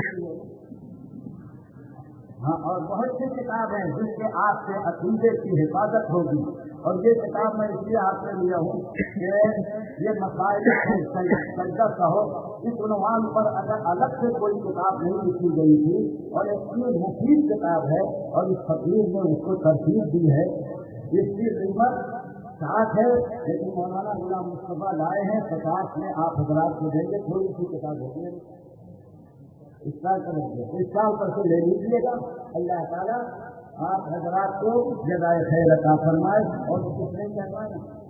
ہاں اور بہت سی کتاب ہیں جن کے آپ کے عقیدے کی حفاظت ہوگی۔ اور یہ کتاب میں اس لیے آپ سے لیا ہوں کہ یہ مسائل سجدہ کہو، اس عنوان پر اگر الگ سے کوئی کتاب نہیں لکھی گئی تھی، اور اتنی مفید کتاب ہے اور اس فقیر نے اس کو ترتیب دی ہے۔ اس کی قیمت ساتھ ہے، لیکن مولانا غلام مصطفیٰ لائے ہیں پچاس میں، آپ حضرات کو دیں گے، تھوڑی سی کتاب ہوتی ہے، اس سال کریں گے، اس سال پر سے لے لیجیے گا۔ اللہ تعالیٰ آپ حضرات کو جزائے خیر عطا فرمائے اور کچھ نہیں کہنا ہے۔